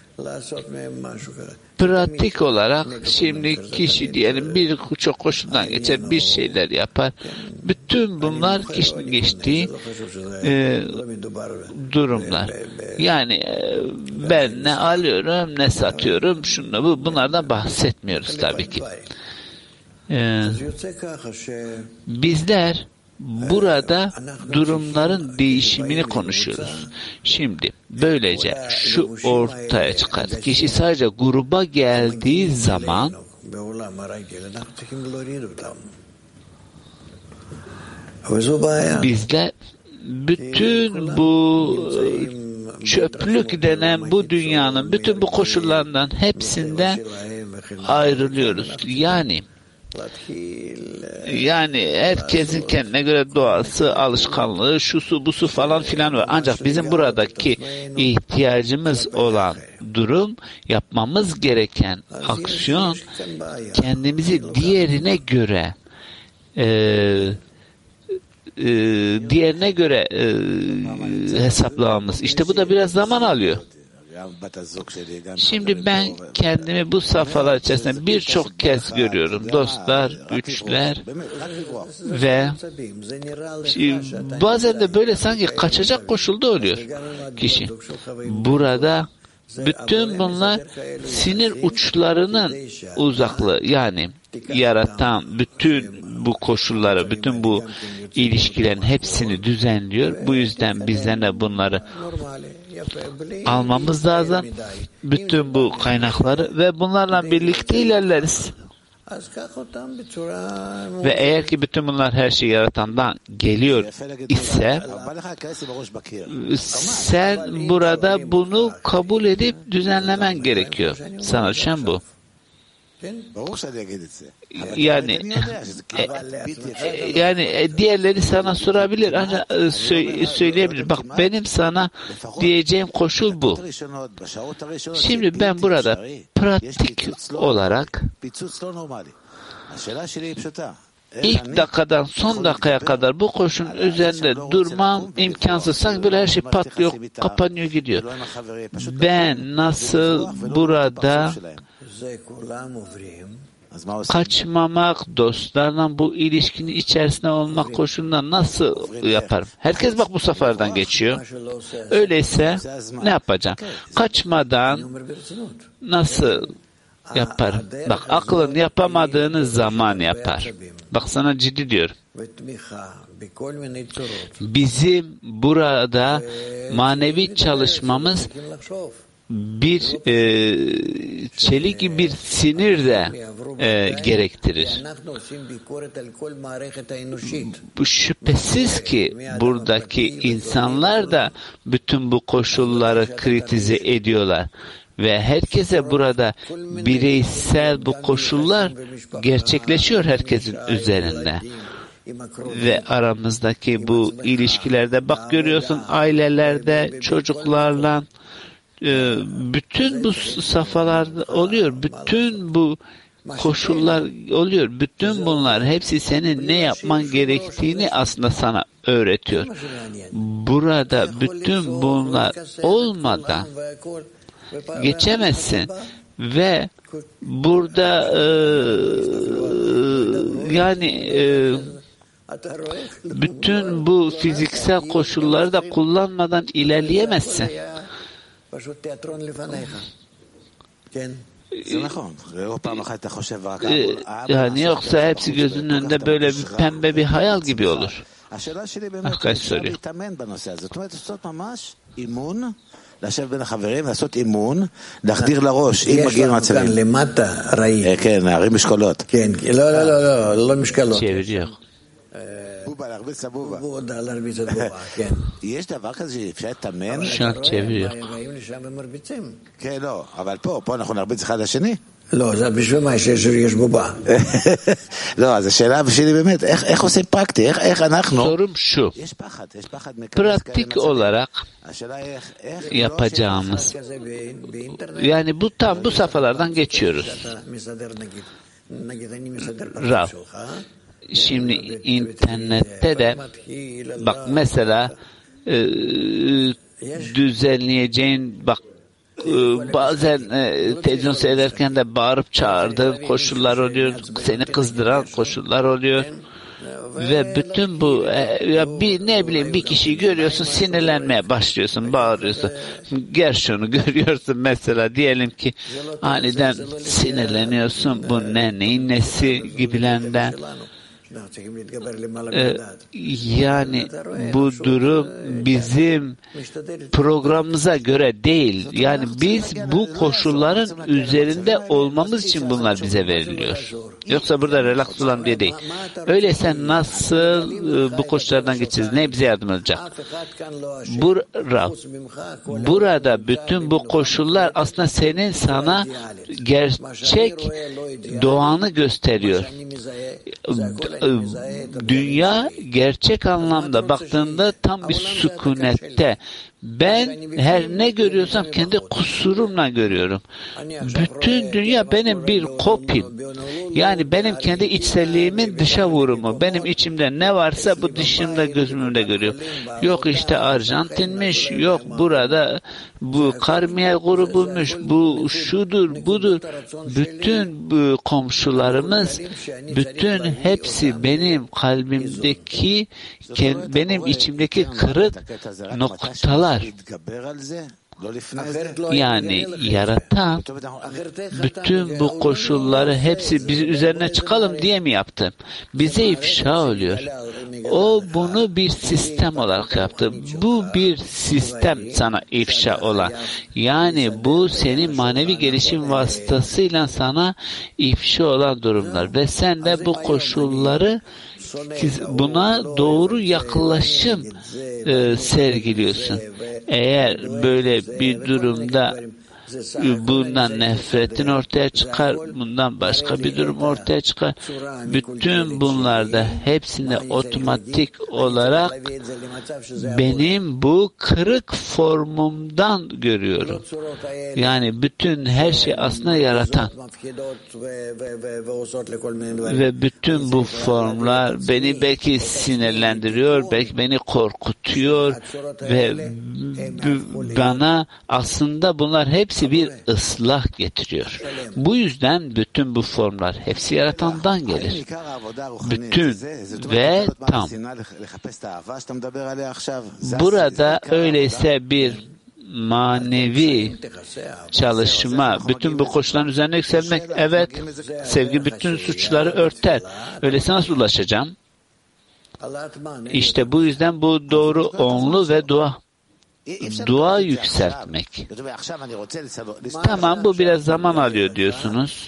pratik olarak şimdi kişi diyelim bir çok koşuldan geçer, bir şeyler yapar. Bütün bunlar kişinin geçtiği e, durumlar. Yani e, ben ne alıyorum ne satıyorum, şunu bu bunlardan bahsetmiyoruz tabii ki. E, bizler burada durumların değişimini konuşuyoruz. Şimdi böylece şu ortaya çıkar. Kişi sadece gruba geldiği zaman bizler bütün bu çöplük denen bu dünyanın bütün bu koşullarından hepsinden ayrılıyoruz. Yani Yani herkesin kendine göre doğası, alışkanlığı, şusu, busu falan filan var. Ancak bizim buradaki ihtiyacımız olan durum, yapmamız gereken aksiyon, kendimizi diğerine göre e, e, diğerine göre e, hesaplamamız. İşte bu da biraz zaman alıyor. Şimdi ben kendimi bu safhalar içerisinde birçok kez görüyorum. Dostlar, güçler ve bazen de böyle sanki kaçacak koşulda oluyor kişi. Burada bütün bunlar sinir uçlarının uzaklığı, yani yaratan bütün bu koşulları, bütün bu ilişkilerin hepsini düzenliyor. Bu yüzden bizden de bunları almamız lazım. Bütün bu kaynakları ve bunlarla birlikte ilerleriz. Ve eğer ki bütün bunlar her şeyi yaratandan geliyor ise sen burada bunu kabul edip düzenlemen gerekiyor. Sana düşen bu. Yani e, yani e, diğerleri sana sorabilir, ancak e, sö- söyleyebilir. Bak, benim sana diyeceğim koşul bu. Şimdi ben burada pratik olarak İlk dakikadan son dakikaya kadar bu koşunun üzerinde durmam imkansız. Sanki böyle her şey patlıyor, kapanıyor, gidiyor. Ben nasıl burada kaçmamak, dostlarla bu ilişkinin içerisinde olmak koşulunda nasıl yaparım? Herkes bak bu seferden geçiyor. Öyleyse ne yapacağım? Kaçmadan nasıl yaparım? Bak, aklın yapamadığını zaman yapar. Bak, sana ciddi diyorum. Bizim burada manevi çalışmamız bir e, çelik gibi bir sinir de e, gerektirir. Bu şüphesiz ki buradaki insanlar da bütün bu koşulları kritize ediyorlar. Ve herkese burada bireysel bu koşullar gerçekleşiyor herkesin üzerinde. Ve aramızdaki bu ilişkilerde bak görüyorsun, ailelerde, çocuklarla bütün bu safhalarda oluyor. Bütün bu koşullar oluyor. Bütün bunlar hepsi senin ne yapman gerektiğini aslında sana öğretiyor. Burada bütün bunlar olmadan geçemezsin ve burada e, yani e, bütün bu fiziksel koşulları da kullanmadan ilerleyemezsin. Ee, yani yoksa hepsi gözünün önünde böyle bir pembe bir hayal gibi olur. Arkadaş soruyor. לשבת בין החברים, לעשות אימון, להחדיר לראש, אם מגיעים מצבים. יש למטה, ראי. כן, להרים משקולות. כן, לא, לא, לא, לא, לא משקלות. צ'בריח. בובה, להרביץ לבובה. בובה, להרביץ לבובה, כן. יש דבר כזה שאפשר לתאמן? שעת צ'בריח. כן, לא, אבל פה, פה אנחנו נרביץ אחד לשני. לא, זה בשביל מה שיש בובה. לא, אז השאלה שלי באמת, איך עושים פרקטי? איך אנחנו... Sorum şu. Pratik olarak yapacağımız, yani bu tam bu safhalardan geçiyoruz. Rav, şimdi internette de bak mesela e, düzenleyeceğin, bak bazen e, televizyon seyrederken de bağırıp çağırdığın koşullar oluyor, seni kızdıran koşullar oluyor ve bütün bu e, ya bir ne bileyim bir kişiyi görüyorsun, sinirlenmeye başlıyorsun, bağırıyorsun. Gel şunu görüyorsun mesela, diyelim ki aniden sinirleniyorsun, bu ne neyin nesi gibilerinden. Ee, yani bu durum bizim programımıza göre değil. Yani biz bu koşulların üzerinde olmamız için bunlar bize veriliyor. Yoksa burada relax olan diye değil. Öyleyse nasıl bu koşullardan geçeceğiz? Ne bize yardım edecek? Bura, burada bütün bu koşullar aslında senin sana gerçek doğanı gösteriyor. Dünya gerçek anlamda baktığında tam bir sükunette. Ben her ne görüyorsam kendi kusurumla görüyorum. Bütün dünya benim bir kopim. Yani benim kendi içselliğimin dışa vurumu. Benim içimde ne varsa bu dışımda gözümde görüyorum. Yok işte Arjantinmiş, yok burada bu Karmiyel grubuymuş, bu şudur, budur. Bütün bu komşularımız, bütün hepsi benim kalbimdeki, benim içimdeki kırık noktalar. Yani yaratan bütün bu koşulları hepsi biz üzerine çıkalım diye mi yaptı? Bize ifşa oluyor. O bunu bir sistem olarak yaptı. Bu bir sistem sana ifşa olan. Yani bu senin manevi gelişim vasıtasıyla sana ifşa olan durumlar. Ve sen de bu koşulları buna doğru yaklaşım e, sergiliyorsun. Eğer böyle bir durumda bundan nefretin ortaya çıkar, bundan başka bir durum ortaya çıkar. Bütün bunlarda hepsinde otomatik olarak benim bu kırık formumdan görüyorum. Yani bütün her şey aslında yaratan. Ve bütün bu formlar beni belki sinirlendiriyor, belki beni korkutuyor ve bana aslında bunlar hepsi bir ıslah getiriyor. Bu yüzden bütün bu formlar hepsi yaratandan gelir. Bütün ve tam. Burada öyleyse bir manevi çalışma, bütün bu koşulların üzerine yükselmek, evet, sevgi bütün suçları örter. Öyleyse nasıl ulaşacağım? İşte bu yüzden bu doğru onlu ve dua. Dua yükseltmek. Tamam, bu biraz zaman alıyor diyorsunuz.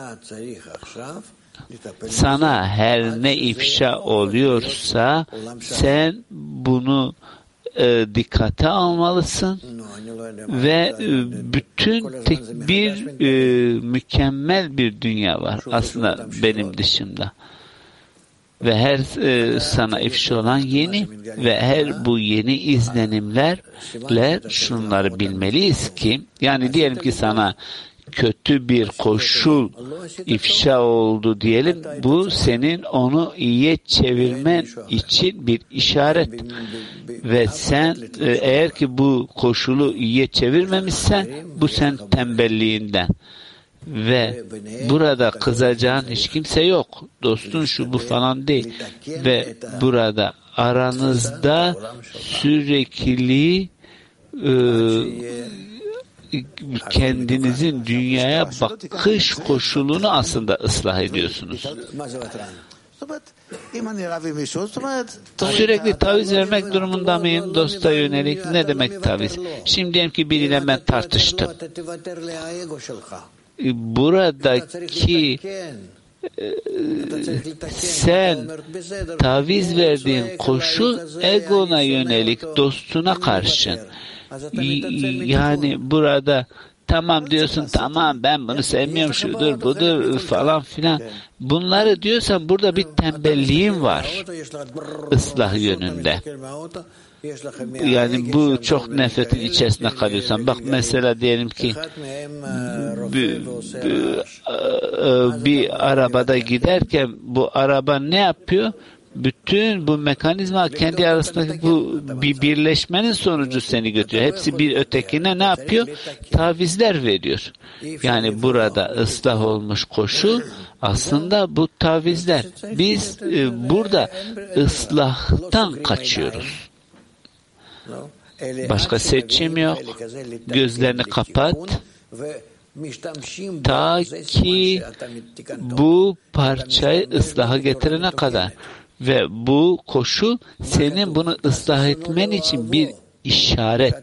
Sana her ne ifşa oluyorsa sen bunu e, dikkate almalısın ve e, bütün tek bir e, mükemmel bir dünya var aslında benim dışımda. Ve her e, sana ifşa olan yeni ve her bu yeni izlenimlerle şunları bilmeliyiz ki, yani diyelim ki sana kötü bir koşul ifşa oldu diyelim, bu senin onu iyiye çevirmen için bir işaret ve sen e, eğer ki bu koşulu iyiye çevirmemişsen bu sen tembelliğinden. Ve burada kızacağın hiç kimse yok. Dostun şu bu falan değil. Ve burada aranızda sürekli e, kendinizin dünyaya bakış koşulunu aslında ıslah ediyorsunuz. Sürekli taviz vermek durumunda mıyım dosta yönelik? Ne demek taviz? Şimdi diyelim ki biriyle ben tartıştım. Buradaki e, sen taviz verdiğin koşul egona yönelik, dostuna karşı. Yani burada tamam diyorsun, tamam ben bunu sevmiyorum, şudur budur falan filan. Bunları diyorsan burada bir tembelliğin var ıslah yönünde. Yani bu çok nefretin içerisinde kalıyorsan, bak mesela diyelim ki bir, bir, bir arabada giderken bu araba ne yapıyor? Bütün bu mekanizma kendi arasındaki bu bir birleşmenin sonucu seni götürüyor. Hepsi bir ötekine ne yapıyor? Tavizler veriyor. Yani burada ıslah olmuş koşul aslında bu tavizler. Biz e, burada ıslahtan kaçıyoruz. Başka seçim yok. Gözlerini kapat. Ta ki bu parçayı ıslaha getirene kadar. Ve bu koşu senin bunu ıslah etmen için bir işaret.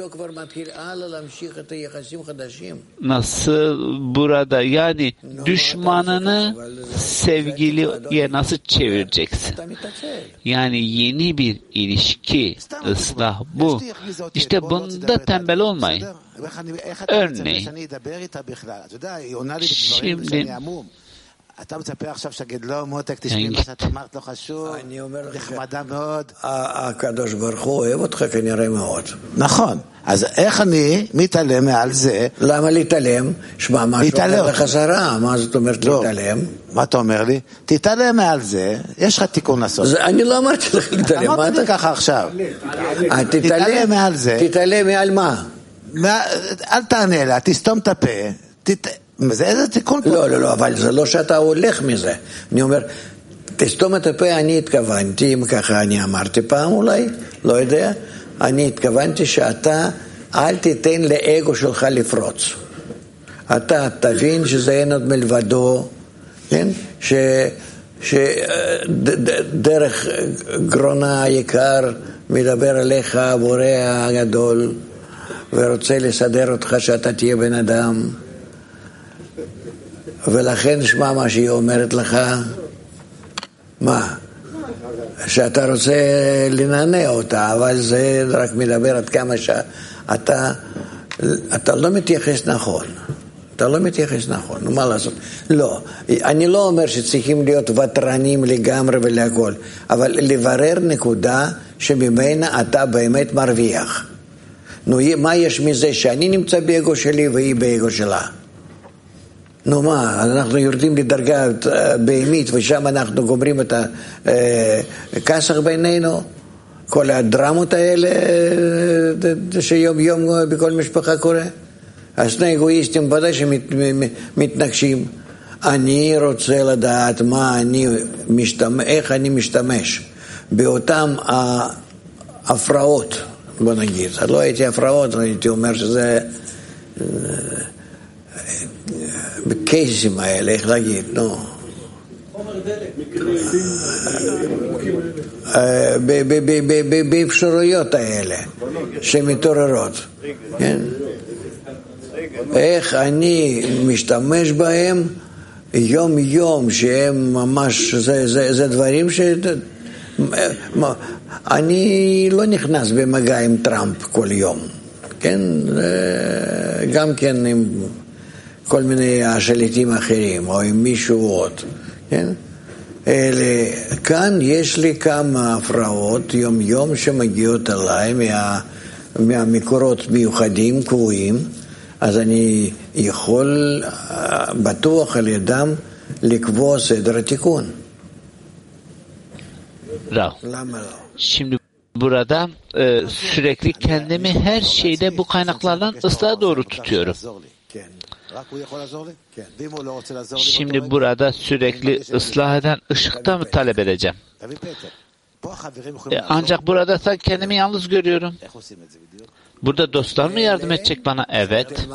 Nasıl burada, yani düşmanını sevgiliye nasıl çevireceksin? Yani yeni bir ilişki, ıslah bu. İşte bunda tembel olmayın. Örneğin, şimdi אתה מצפה עכשיו שגיד לו, מותק, תשמעי מה שאת אמרת, לא חשוב, נחמדה מאוד. הקדוש ברוך הוא אוהב אותך כנראה מאוד. נכון, אז איך אני מתעלם מעל זה? למה להתעלם? שמע, מה שאומר לך שרה, מה זאת אומרת להתעלם? מה אתה אומר לי? תתעלם מעל זה, יש לך תיקון לעשות. אני לא אמרתי לך להתעלם. אמרתי לי ככה עכשיו. תתעלם מעל זה. תתעלם מעל מה? אל תענה לה, תסתום את הפה, זה איזה תיקון פה? לא, לא, לא, אבל זה לא שאתה הולך מזה. אני אומר, תסתום את הפה, אני התכוונתי, אם ככה אני אמרתי פעם אולי, לא יודע, אני התכוונתי שאתה, אל תיתן לאגו שלך לפרוץ. אתה תבין שזה אין עוד מלבדו, כן? ש... שדרך גרונה היקר מדבר עליך הבורא הגדול, ורוצה לסדר אותך שאתה תהיה בן אדם, ולכן שמע מה שהיא אומרת לך, מה? שאתה רוצה לנענע אותה, אבל זה רק מדבר עד כמה שאתה אתה לא מתייחס נכון. אתה לא מתייחס נכון, מה לעשות? לא, אני לא אומר שצריכים להיות וטרנים לגמרי ולהכל, אבל לברר נקודה שממנה אתה באמת מרוויח. נו, מה יש מזה שאני נמצא באגו שלי והיא באגו שלה? נו מה, אנחנו יורדים לדרגה בהמית ושם אנחנו גומרים את הכסח בינינו, כל הדרמות האלה שיום יום בכל משפחה קורה. אז שני אגואיסטים ודאי שמתנגשים. אני רוצה לדעת מה אני משתמש, איך אני משתמש באותם ההפרעות, בוא נגיד. לא הייתי הפרעות, הייתי אומר שזה בקייסים האלה, איך להגיד, נו. חומר דלק. באפשרויות האלה שמתעוררות. כן? איך אני משתמש בהם יום יום, שהם ממש, זה, זה, זה דברים ש... אני לא נכנס במגע עם טראמפ כל יום, כן? גם כן עם כל מיני השליטים אחרים, או עם מישהו עוד, כן? אלה, כאן יש לי כמה הפרעות יום יום שמגיעות עליי מה, מהמקורות מיוחדים קבועים, אז אני יכול בטוח על ידם לקבוע סדר התיקun. Bravo. Şimdi burada e, sürekli kendimi her şeyde bu kaynaklardan ıslığa doğru tutuyorum. Şimdi burada sürekli ıslah eden ışıkta mı talep edeceğim? E, ancak burada da kendimi yalnız görüyorum. Burada dostlar mı yardım edecek bana? Evet.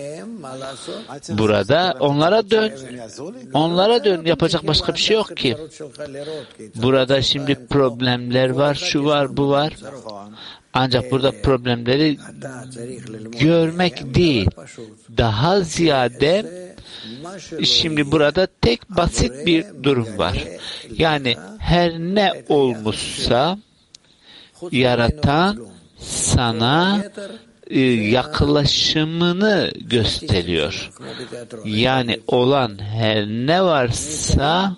Burada onlara dön. Onlara dön. Yapacak başka bir şey yok ki. Burada şimdi problemler var, şu var, bu var. Ancak burada problemleri görmek değil. Daha ziyade şimdi burada tek basit bir durum var. Yani her ne olmuşsa yaratan sana e, yaklaşımını gösteriyor. Yani olan her ne varsa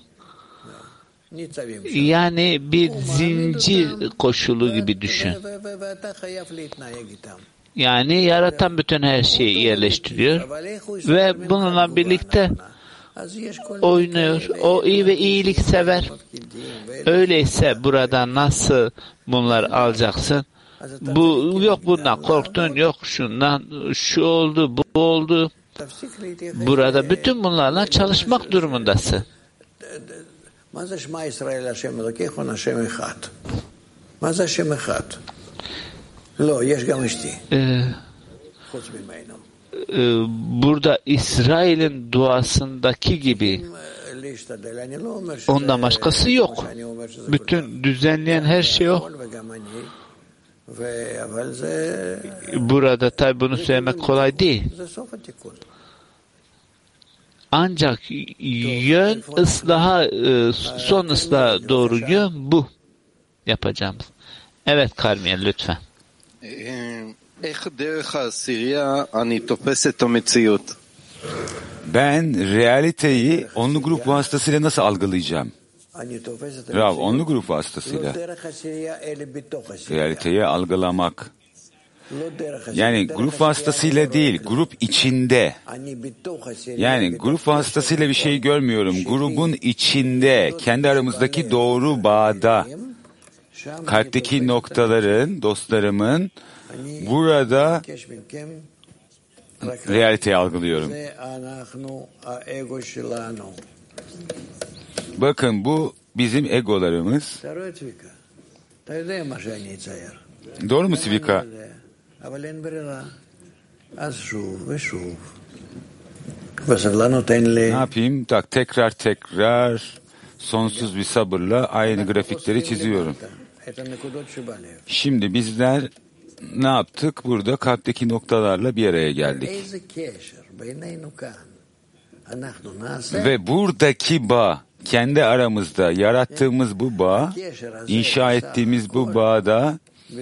yani bir zincir koşulu gibi düşün. Yani yaratan bütün her şeyi yerleştiriyor ve bununla birlikte oynuyor. O iyi ve iyilik sever. Öyleyse burada nasıl bunları alacaksın? Bu yok bundan korktun, yok şundan, şu oldu, bu oldu. Burada bütün bunlarla çalışmak durumundasın. Ee, e, burada İsrail'in duasındaki gibi ondan başkası yok. Bütün düzenleyen her şey o. Burada tabi bunu söylemek kolay değil. Ancak yön ıslaha, son ıslaha doğru yön bu yapacağımız. Evet Karmiye lütfen. Ben realiteyi onlu grup vasıtasıyla nasıl algılayacağım? Rav, onlu grup vasıtasıyla realiteyi algılamak. Yani grup vasıtasıyla değil, grup içinde. Yani grup vasıtasıyla bir şey görmüyorum. Grubun içinde, kendi aramızdaki doğru bağda, kalpteki noktaların, dostlarımın burada realiteyi algılıyorum. Bakın bu bizim egolarımız. Doğru mu Svika? Ne yapayım? Tak, tekrar tekrar sonsuz bir sabırla aynı grafikleri çiziyorum. Şimdi bizler ne yaptık? Burada kalpteki noktalarla bir araya geldik. Ve buradaki bağ, kendi aramızda yarattığımız bu bağ, inşa ettiğimiz bu bağda,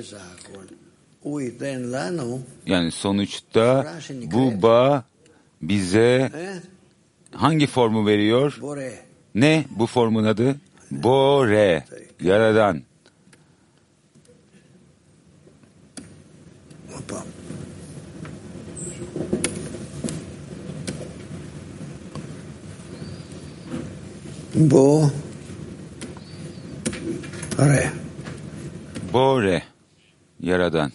yani sonuçta bu bağ bize hangi formu veriyor? Ne bu formun adı? Bore, Yaradan. Bo Re. Bore, Yaradan.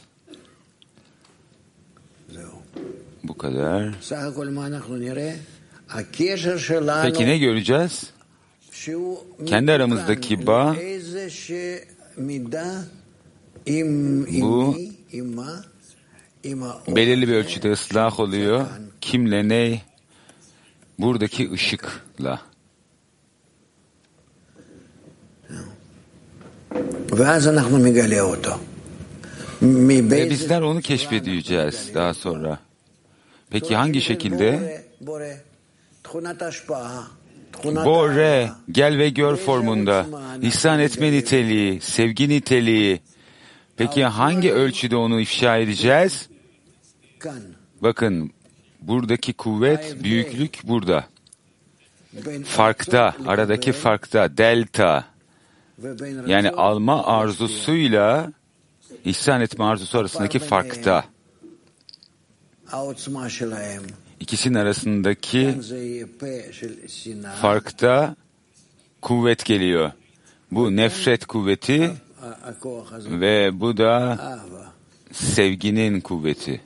Bu kadar. Peki ne göreceğiz? Kendi aramızdaki bağ bu belirli bir ölçüde ıslah oluyor. Kimle ne? Buradaki ışıkla. Ve bizler onu keşfedeceğiz daha sonra. Peki hangi şekilde? Bore, gel ve gör formunda. İhsan etme niteliği, sevgi niteliği. Peki hangi ölçüde onu ifşa edeceğiz? Bakın, buradaki kuvvet, büyüklük burada. Farkta, aradaki farkta, delta. Yani alma arzusuyla ihsan etme arzusu arasındaki farkta. İkisinin arasındaki farkta kuvvet geliyor. Bu nefret kuvveti ve bu da sevginin kuvveti.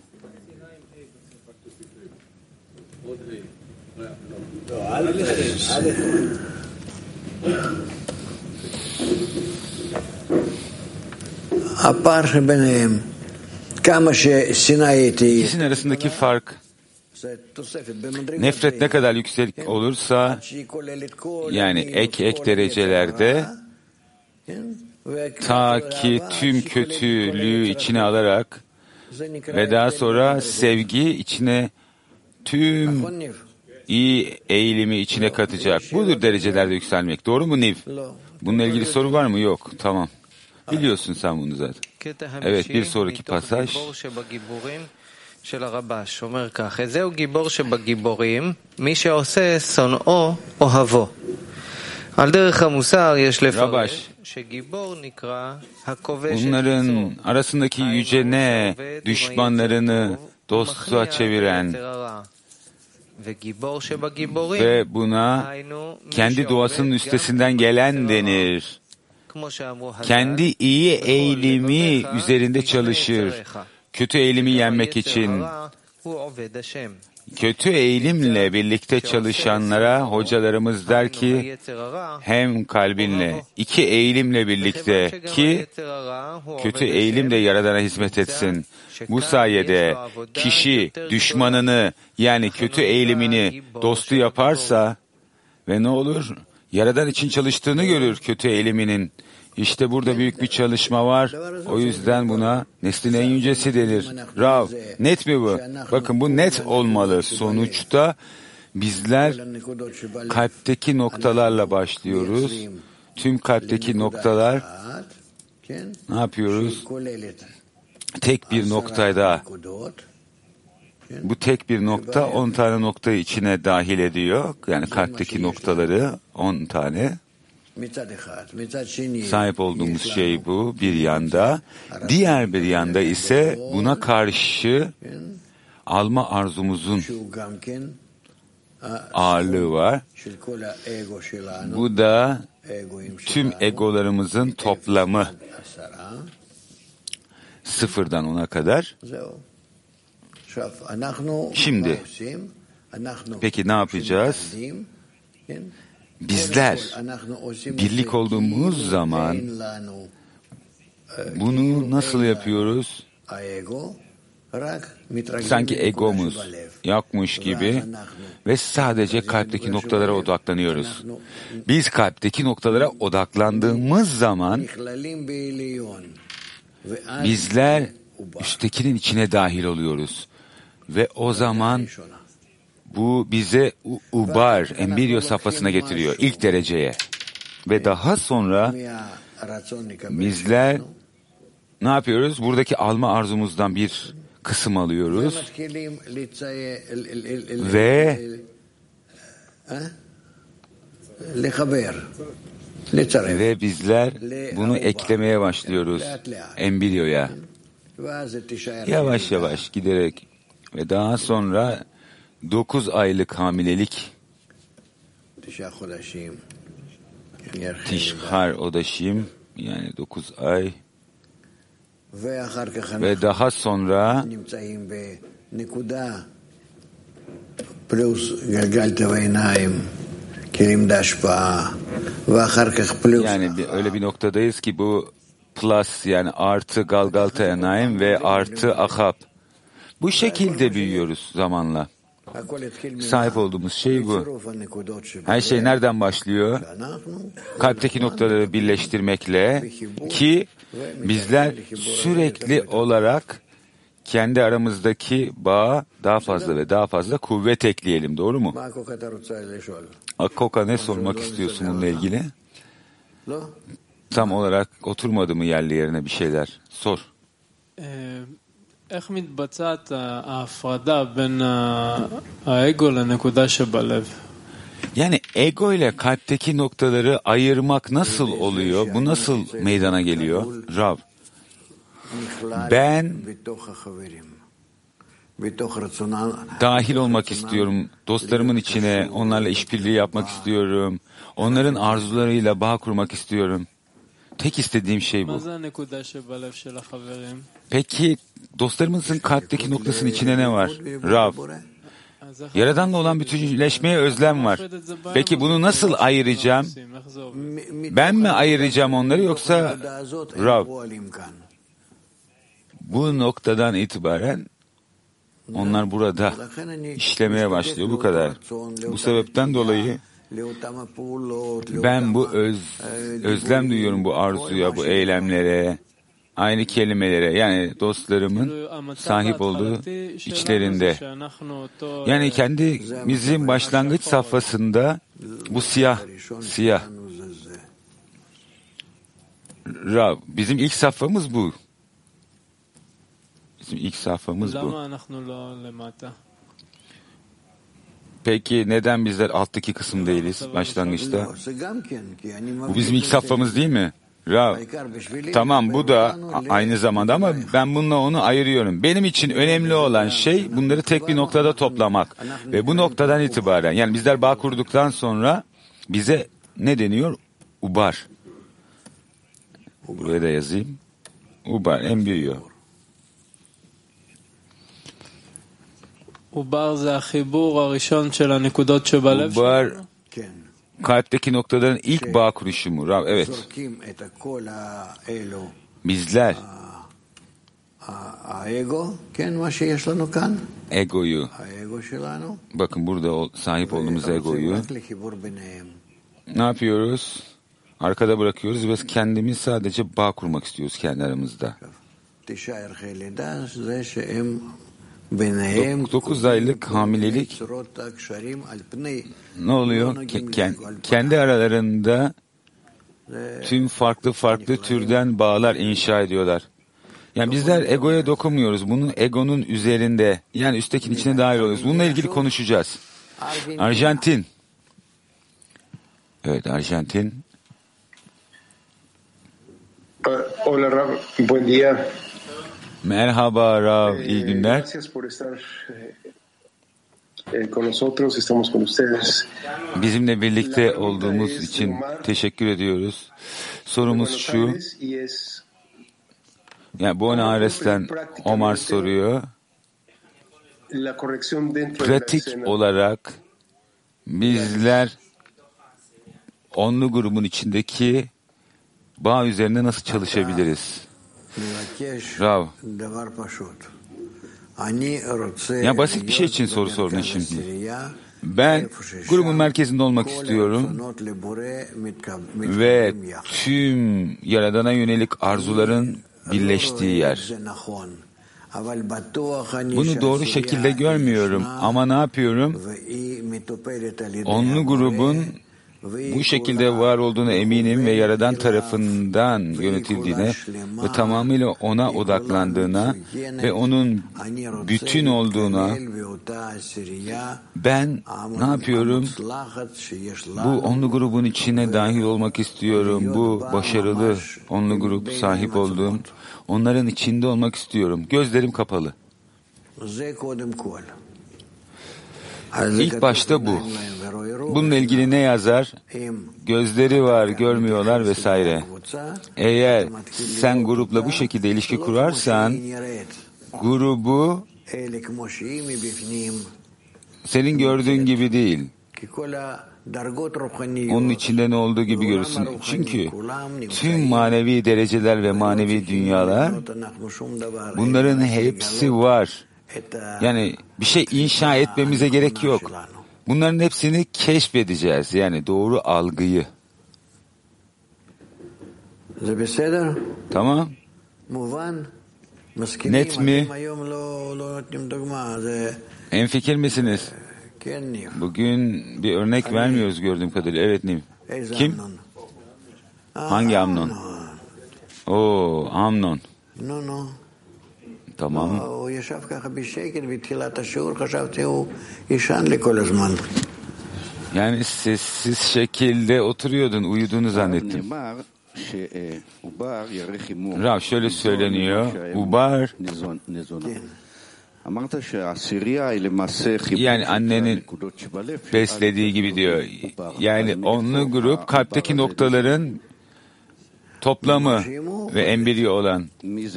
İkisinin arasındaki fark, nefret ne kadar yüksek olursa, yani ek ek derecelerde, ta ki tüm kötülüğü içine alarak ve daha sonra sevgi içine tüm iyi eğilimi içine katacak. Budur derecelerde yükselmek. Doğru mu Niv? Bununla ilgili soru var mı? Yok. Tamam. Biliyorsun sen bunu zaten. Evet, bir sonraki pasaj. של הרבש אומר כך, זהו גיבור שבגיבורים, מי שעושה שונאו אוהבו. על דרך המוסר יש לפרש שגיבור נקרא הכובש את Onların arasındaki yüce ne? Düşmanlarını dostluğa çeviren ve buna kendi doğasının üstesinden gelen denir. Kendi iyi eğilimi üzerinde çalışır. Kötü eğilimi yenmek için. Kötü eğilimle birlikte çalışanlara hocalarımız der ki hem kalbinle, iki eğilimle birlikte ki kötü eğilim de Yaradan'a hizmet etsin. Bu sayede kişi düşmanını yani kötü eğilimini dostu yaparsa ve ne olur? Yaradan için çalıştığını görür kötü eğiliminin. İşte burada büyük bir çalışma var. O yüzden buna neslin en yücesi denir. Rav, net mi bu? Bakın bu net olmalı. Sonuçta bizler kalpteki noktalarla başlıyoruz. Tüm kalpteki noktalar ne yapıyoruz? Tek bir noktada Bu tek bir nokta on tane noktayı içine dahil ediyor. Yani kalpteki noktaları on tane. Sahip olduğumuz şey bu bir yanda. Diğer bir yanda ise buna karşı alma arzumuzun ağırlığı var. Bu da tüm egolarımızın toplamı. Sıfırdan ona kadar. Şimdi, peki ne yapacağız? Bizler birlik olduğumuz zaman bunu nasıl yapıyoruz? Sanki egomuz yokmuş gibi ve sadece kalpteki noktalara odaklanıyoruz. Biz kalpteki noktalara odaklandığımız zaman bizler üsttekinin içine dahil oluyoruz. Ve o zaman bu bize ubar, embriyo safhasına getiriyor, ilk dereceye. Ve daha sonra bizler ne yapıyoruz? Buradaki alma arzumuzdan bir kısım alıyoruz. Ve ve bizler bunu eklemeye başlıyoruz embriyoya. Yavaş yavaş giderek ve daha sonra dokuz aylık hamilelik Tişhar Odaşim yani dokuz ay ve daha sonra yani bir, öyle bir noktadayız ki bu plus yani artı Galgalta Enayim ve artı Ahab. Bu şekilde büyüyoruz zamanla. Sahip olduğumuz şey bu. Her şey nereden başlıyor? Kalpteki noktaları birleştirmekle ki bizler sürekli olarak kendi aramızdaki bağa daha fazla ve daha fazla kuvvet ekleyelim. Doğru mu? Akoka ne sormak istiyorsun bununla ilgili? Tam olarak oturmadı mı yerli yerine bir şeyler? Sor. איך מתבצעת ההפרדה בין האגו לנקודה שבלב? Yani ego ile kalpteki noktaları ayırmak nasıl oluyor? Bu nasıl meydana geliyor? Rav, ben dahil olmak istiyorum. Dostlarımın içine, onlarla işbirliği yapmak istiyorum. Onların arzularıyla bağ kurmak istiyorum. Tek istediğim şey bu. Peki dostlarımızın kalpteki noktasının içine ne var? Rav, Yaradan'la olan bütünleşmeye özlem var. Peki bunu nasıl ayıracağım? Ben mi ayıracağım onları yoksa Rav? Bu noktadan itibaren onlar burada işlemeye başlıyor. Bu kadar. Bu sebepten dolayı ben bu öz, özlem duyuyorum bu arzuya, bu eylemlere, aynı kelimelere, yani dostlarımın sahip olduğu içlerinde. Yani kendimizin başlangıç safhasında bu siyah, siyah. Rav, bizim ilk safhamız bu. Bizim ilk safhamız bu. Peki neden bizler alttaki kısım değiliz başlangıçta? Bu bizim ilk safhamız değil mi? Rav, tamam bu da aynı zamanda ama ben bununla onu ayırıyorum. Benim için önemli olan şey bunları tek bir noktada toplamak. Ve bu noktadan itibaren yani bizler bağ kurduktan sonra bize ne deniyor? Ubar. Buraya da yazayım. Ubar, embriyo. Ubar זה החיבור הראשון של הנקודות שבלב. Ubar kalpteki noktaların ilk bağ kuruşumu. Evet. Bizler egoyu, bakın burada sahip olduğumuz egoyu ne yapıyoruz? Arkada bırakıyoruz ve kendimiz sadece bağ kurmak istiyoruz kendi aramızda. Dokuz aylık hamilelik ne oluyor? Kendi aralarında tüm farklı farklı türden bağlar inşa ediyorlar. Yani bizler egoya dokunmuyoruz. Bunun egonun üzerinde, yani üsttekinin içine dahil oluyoruz. Bununla ilgili konuşacağız. Arjantin. Evet, Arjantin. Hola Rav, buen día. Merhaba Rav, iyi günler. Gracias por estar con nosotros, estamos con ustedes. Bizimle birlikte olduğumuz için teşekkür ediyoruz. Sorumuz şu. Yani Buenos Aires'ten Omar soruyor. Pratik olarak bizler onlu grubun içindeki bağ üzerinde nasıl çalışabiliriz? Rav. Ya basit bir şey için soru sordun şimdi. Ben grubun merkezinde olmak istiyorum ve tüm Yaradan'a yönelik arzuların birleştiği yer. Bunu doğru şekilde görmüyorum ama ne yapıyorum? Onlu grubun bu şekilde var olduğuna eminim ve Yaradan tarafından yönetildiğine ve tamamıyla ona odaklandığına ve onun bütün olduğuna ben ne yapıyorum? Bu onlu grubun içine dahil olmak istiyorum. Bu başarılı onlu grup sahip olduğum, onların içinde olmak istiyorum. Gözlerim kapalı. İlk başta bu. Bununla ilgili ne yazar? Gözleri var, görmüyorlar vesaire. Eğer sen grupla bu şekilde ilişki kurarsan, grubu senin gördüğün gibi değil. Onun içinde ne olduğu gibi görürsün. Çünkü tüm manevi dereceler ve manevi dünyalar, bunların hepsi var. Yani bir şey inşa etmemize gerek yok. Bunların hepsini keşfedeceğiz. Yani doğru algıyı. Tamam. Net mi? Hemfikir misiniz? Bugün bir örnek vermiyoruz gördüğüm kadarıyla. Evet Nim. Kim? Hangi Amnon? Oo, Amnon. Tamam. Yani sessiz şekilde oturuyordun, uyuduğunu zannettim. Rav şöyle söyleniyor. Ubar, yani annenin beslediği gibi diyor. Yani onlu grup kalpteki noktaların toplamı ve embriyo olan.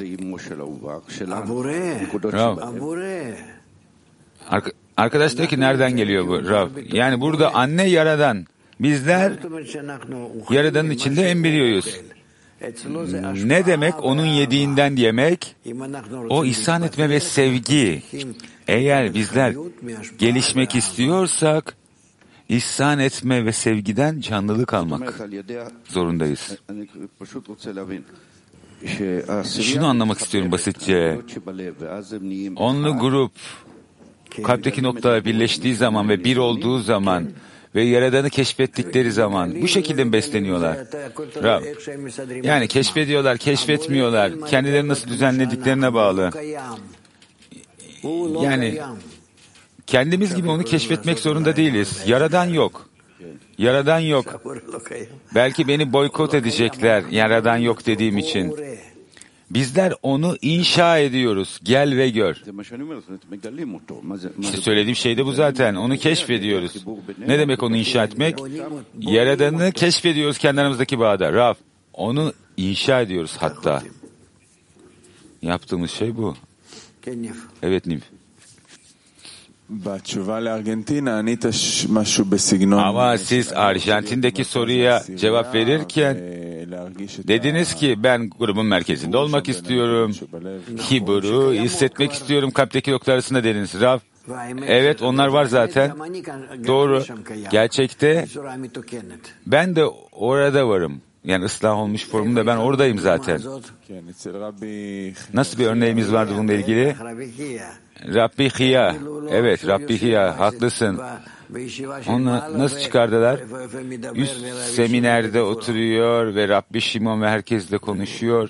Rav. Arka, arkadaş diyor ki nereden geliyor bu Rav? Yani burada anne Yaradan. Bizler Yaradan'ın içinde embriyoyuz. Ne demek? Onun yediğinden yemek, o ihsan etme ve sevgi. Eğer bizler gelişmek istiyorsak, ihsan etme ve sevgiden canlılık almak zorundayız. Şunu anlamak istiyorum basitçe. Onlu grup kalpteki noktalar birleştiği zaman ve bir olduğu zaman ve Yaradan'ı keşfettikleri zaman bu şekilde mi besleniyorlar? Rav. Yani keşfediyorlar, keşfetmiyorlar. Kendilerini nasıl düzenlediklerine bağlı. Yani kendimiz gibi onu keşfetmek zorunda değiliz. Yaradan yok. Yaradan yok. Belki beni boykot edecekler Yaradan yok dediğim için. Bizler onu inşa ediyoruz. Gel ve gör. İşte söylediğim şey de bu zaten. Onu keşfediyoruz. Ne demek onu inşa etmek? Yaradan'ı keşfediyoruz kendi aramızdaki bağda. Rav, onu inşa ediyoruz hatta. Yaptığımız şey bu. Evet Niv. Ama siz Arjantin'deki soruya cevap verirken dediniz ki ben grubun merkezinde olmak istiyorum. Hiburu hissetmek istiyorum kalpteki noktalar arasında dediniz. Rav, evet onlar var zaten. Doğru. Gerçekte ben de orada varım. Yani ıslah olmuş formunda ben oradayım zaten. Nasıl bir örneğimiz vardı bununla ilgili? Rabbi Hiya. Evet, Rabbi Hiya. Haklısın. Onu nasıl çıkardılar? Üst seminerde oturuyor ve Rabbi Şimon ve herkesle konuşuyor.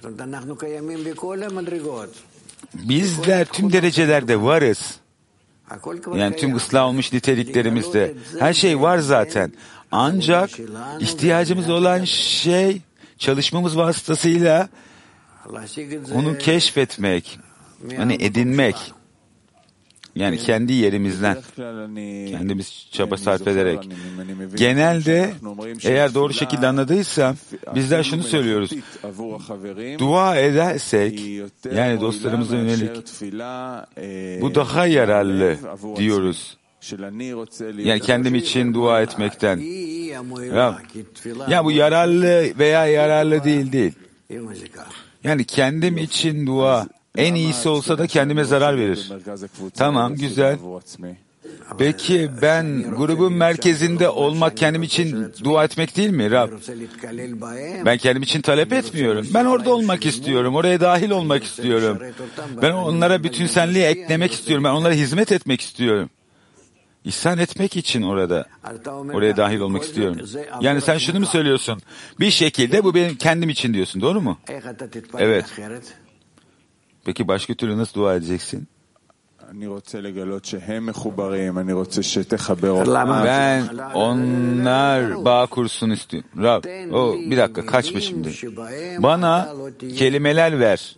Bizler tüm derecelerde varız. Yani tüm ıslah olmuş niteliklerimizde. Her şey var zaten. Ancak ihtiyacımız olan şey çalışmamız vasıtasıyla onu keşfetmek, hani edinmek. Yani kendi yerimizden, kendimiz çaba sarf ederek. Genelde eğer doğru şekilde anladıysam bizler şunu söylüyoruz. Dua edersek, yani dostlarımıza yönelik, bu daha yararlı diyoruz. Yani kendim için dua etmekten. Ya, ya bu yararlı veya yararlı değil değil. Yani kendim için dua en iyisi olsa da kendime zarar verir. Tamam, güzel. Peki ben grubun merkezinde olmak kendim için dua etmek değil mi Rab? Ben kendim için talep etmiyorum. Ben orada olmak istiyorum. Oraya dahil olmak istiyorum. Ben onlara bütünselliği eklemek istiyorum. Ben onlara hizmet etmek istiyorum. İhsan etmek için orada, oraya dahil olmak istiyorum. Yani sen şunu mu söylüyorsun? Bir şekilde bu benim kendim için diyorsun, doğru mu? Evet. Peki başka türlü nasıl dua edeceksin? Ben onlar bağ kursun istiyorum. Rab, o bir dakika kaçma şimdi. Bana kelimeler ver.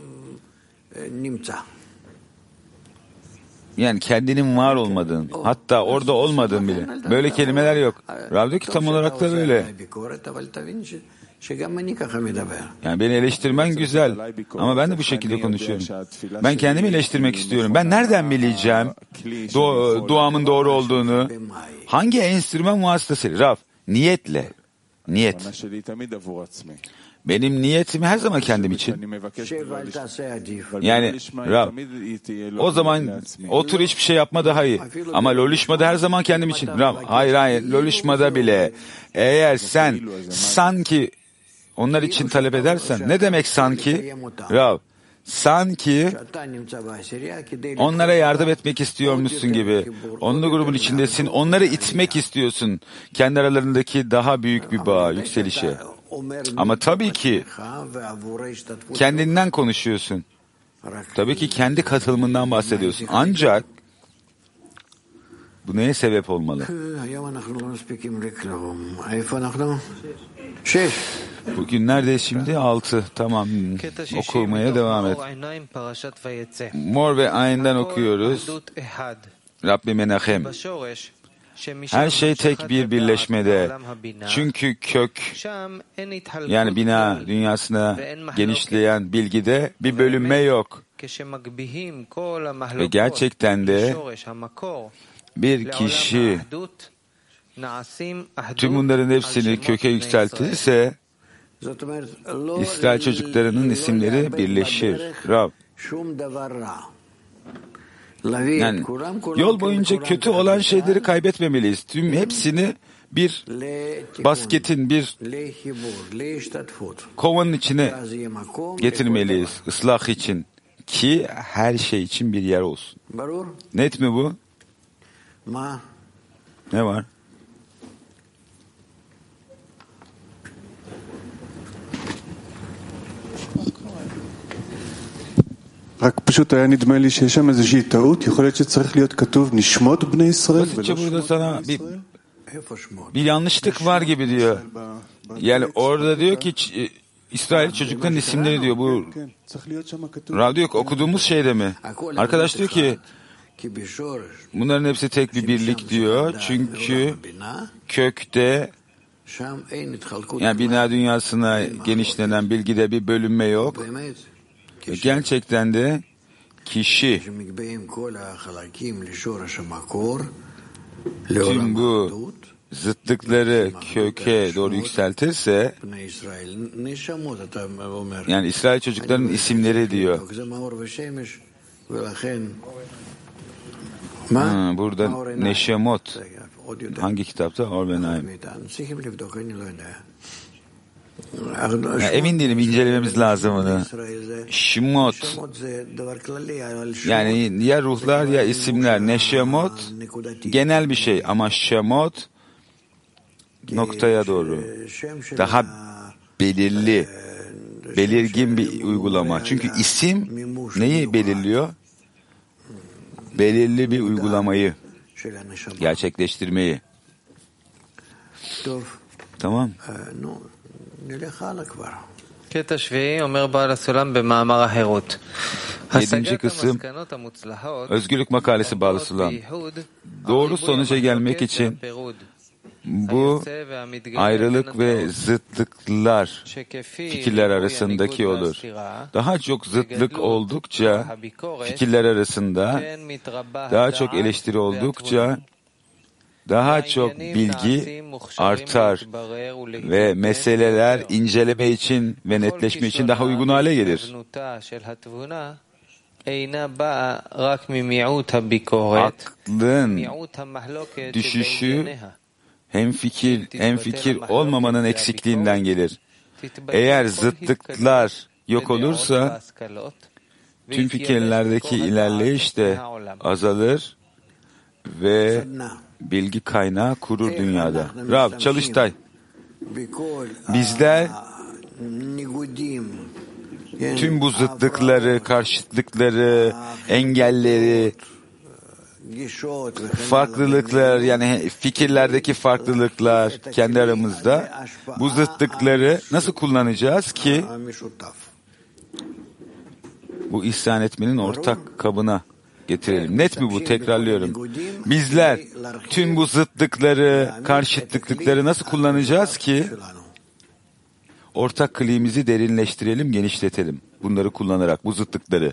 Yani kendinin var olmadığın, hatta orada olmadığın bile. Böyle kelimeler yok. Rab diyor ki tam olarak da böyle. Yani beni eleştirmen güzel ama ben de bu şekilde konuşuyorum. Ben kendimi eleştirmek istiyorum. Ben nereden bileceğim du- duamın doğru olduğunu? Hangi enstrüman vasıtasıyla? Rab, niyetle. Niyet. Benim niyetim her zaman kendim için. Yani Rab, o zaman otur hiçbir şey yapma daha iyi. Ama lolişmada her zaman kendim için. Rab, hayır hayır, lolişmada bile eğer sen sanki onlar için talep edersen, ne demek sanki? Rab, sanki onlara yardım etmek istiyormuşsun gibi. Onunla grubun içindesin, onları itmek istiyorsun. Kendi aralarındaki daha büyük bir bağ, yükselişe. Ama tabii ki kendinden konuşuyorsun. Tabii ki kendi katılımından bahsediyorsun. Ancak bu neye sebep olmalı? Bugün nerede şimdi? Altı. Tamam. Okumaya devam et. Mor ve Ayn'den okuyoruz. Rabbi Menachem. Her şey tek bir birleşmede. Çünkü kök, yani bina dünyasına genişleyen bilgide bir bölünme yok. Ve gerçekten de bir kişi tüm bunların hepsini köke yükseltirse İsrail çocuklarının isimleri birleşir. Rab. Yani yol boyunca kötü olan şeyleri kaybetmemeliyiz. Tüm hepsini bir basketin, bir kovanın içine getirmeliyiz. Islah için. Ki her şey için bir yer olsun. Net mi bu? Ne var? רק פשוט היה נדמה לי שיש שם איזושהי טעות, יכול להיות שצריך להיות כתוב נשמות בני ישראל Basitçe burada sana bir, bir yanlışlık var gibi diyor. Yani orada diyor ki İsrail çocukların isimleri diyor. Bu radyo yok, okuduğumuz şeyde mi? Arkadaş diyor ki bunların hepsi tek bir birlik diyor. Çünkü kökte, yani bina dünyasına genişlenen bilgide bir bölünme yok. Gerçekten de kişi tüm bu zıtlıkları köke doğru yükseltirse, yani İsrail çocuklarının isimleri diyor. Ha, burada Neşemot hangi kitapta? Or ve Naim. Ya emin değilim, incelememiz lazım onu. Şemot, yani ya ruhlar ya isimler. Neşemot genel bir şey ama şemot noktaya doğru. Daha belirli, belirgin bir uygulama. Çünkü isim neyi belirliyor? Belirli bir uygulamayı gerçekleştirmeyi. Tamam. Yedinci kısım, özgürlük makalesi bağlı sulam. Doğru sonuca gelmek için bu ayrılık ve zıtlıklar fikirler arasındaki olur. Daha çok zıtlık oldukça fikirler arasında, daha çok eleştiri oldukça daha çok bilgi artar ve meseleler inceleme için ve netleşme için daha uygun hale gelir. Aklın düşüşü hem fikir hem fikir olmamanın eksikliğinden gelir. Eğer zıtlıklar yok olursa tüm fikirlerdeki ilerleyiş de azalır ve bilgi kaynağı kurur dünyada. Rab, Çalıştay. Bizler tüm bu zıtlıkları, karşıtlıkları, engelleri, farklılıklar, yani fikirlerdeki farklılıklar kendi aramızda, bu zıtlıkları nasıl kullanacağız ki bu ihsan etmenin ortak kabına getirelim. Net mi bu? Tekrarlıyorum. Bizler tüm bu zıtlıkları, karşıtlıkları nasıl kullanacağız ki ortak kliğimizi derinleştirelim, genişletelim. Bunları kullanarak, bu zıtlıkları.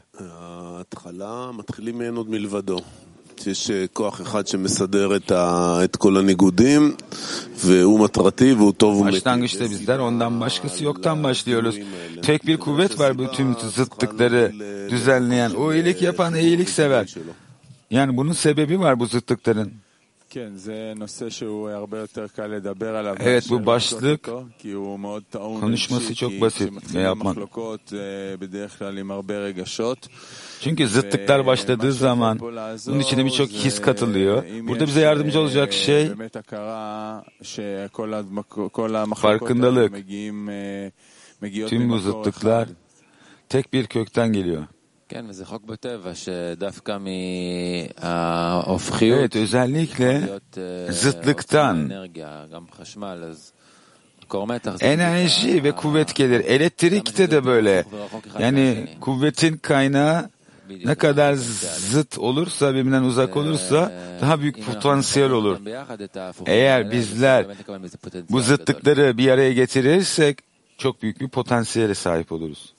יש כוח אחד שמסדר את כל הניגודים והוא מטרתי והוא טוב ומתאים. Başlangıçta bizler ondan başkası yoktan başlıyoruz. Tek bir kuvvet var bütün zıtlıkları düzenleyen. O iyilik yapan iyilik sever. Yani bunun sebebi var bu zıtlıkların. Evet, bu başlık konuşması çok basit ve yapmak. Çünkü zıtlıklar başladığı zaman bunun içine birçok his katılıyor. Burada bize yardımcı olacak şey farkındalık. Tüm bu zıtlıklar tek bir kökten geliyor. Evet, özellikle zıtlıktan enerji ve kuvvet gelir. Elektrikte de böyle. Yani kuvvetin kaynağı ne kadar zıt olursa, birbirinden uzak olursa daha büyük potansiyel olur. Eğer bizler bu zıtlıkları bir araya getirirsek çok büyük bir potansiyele sahip oluruz.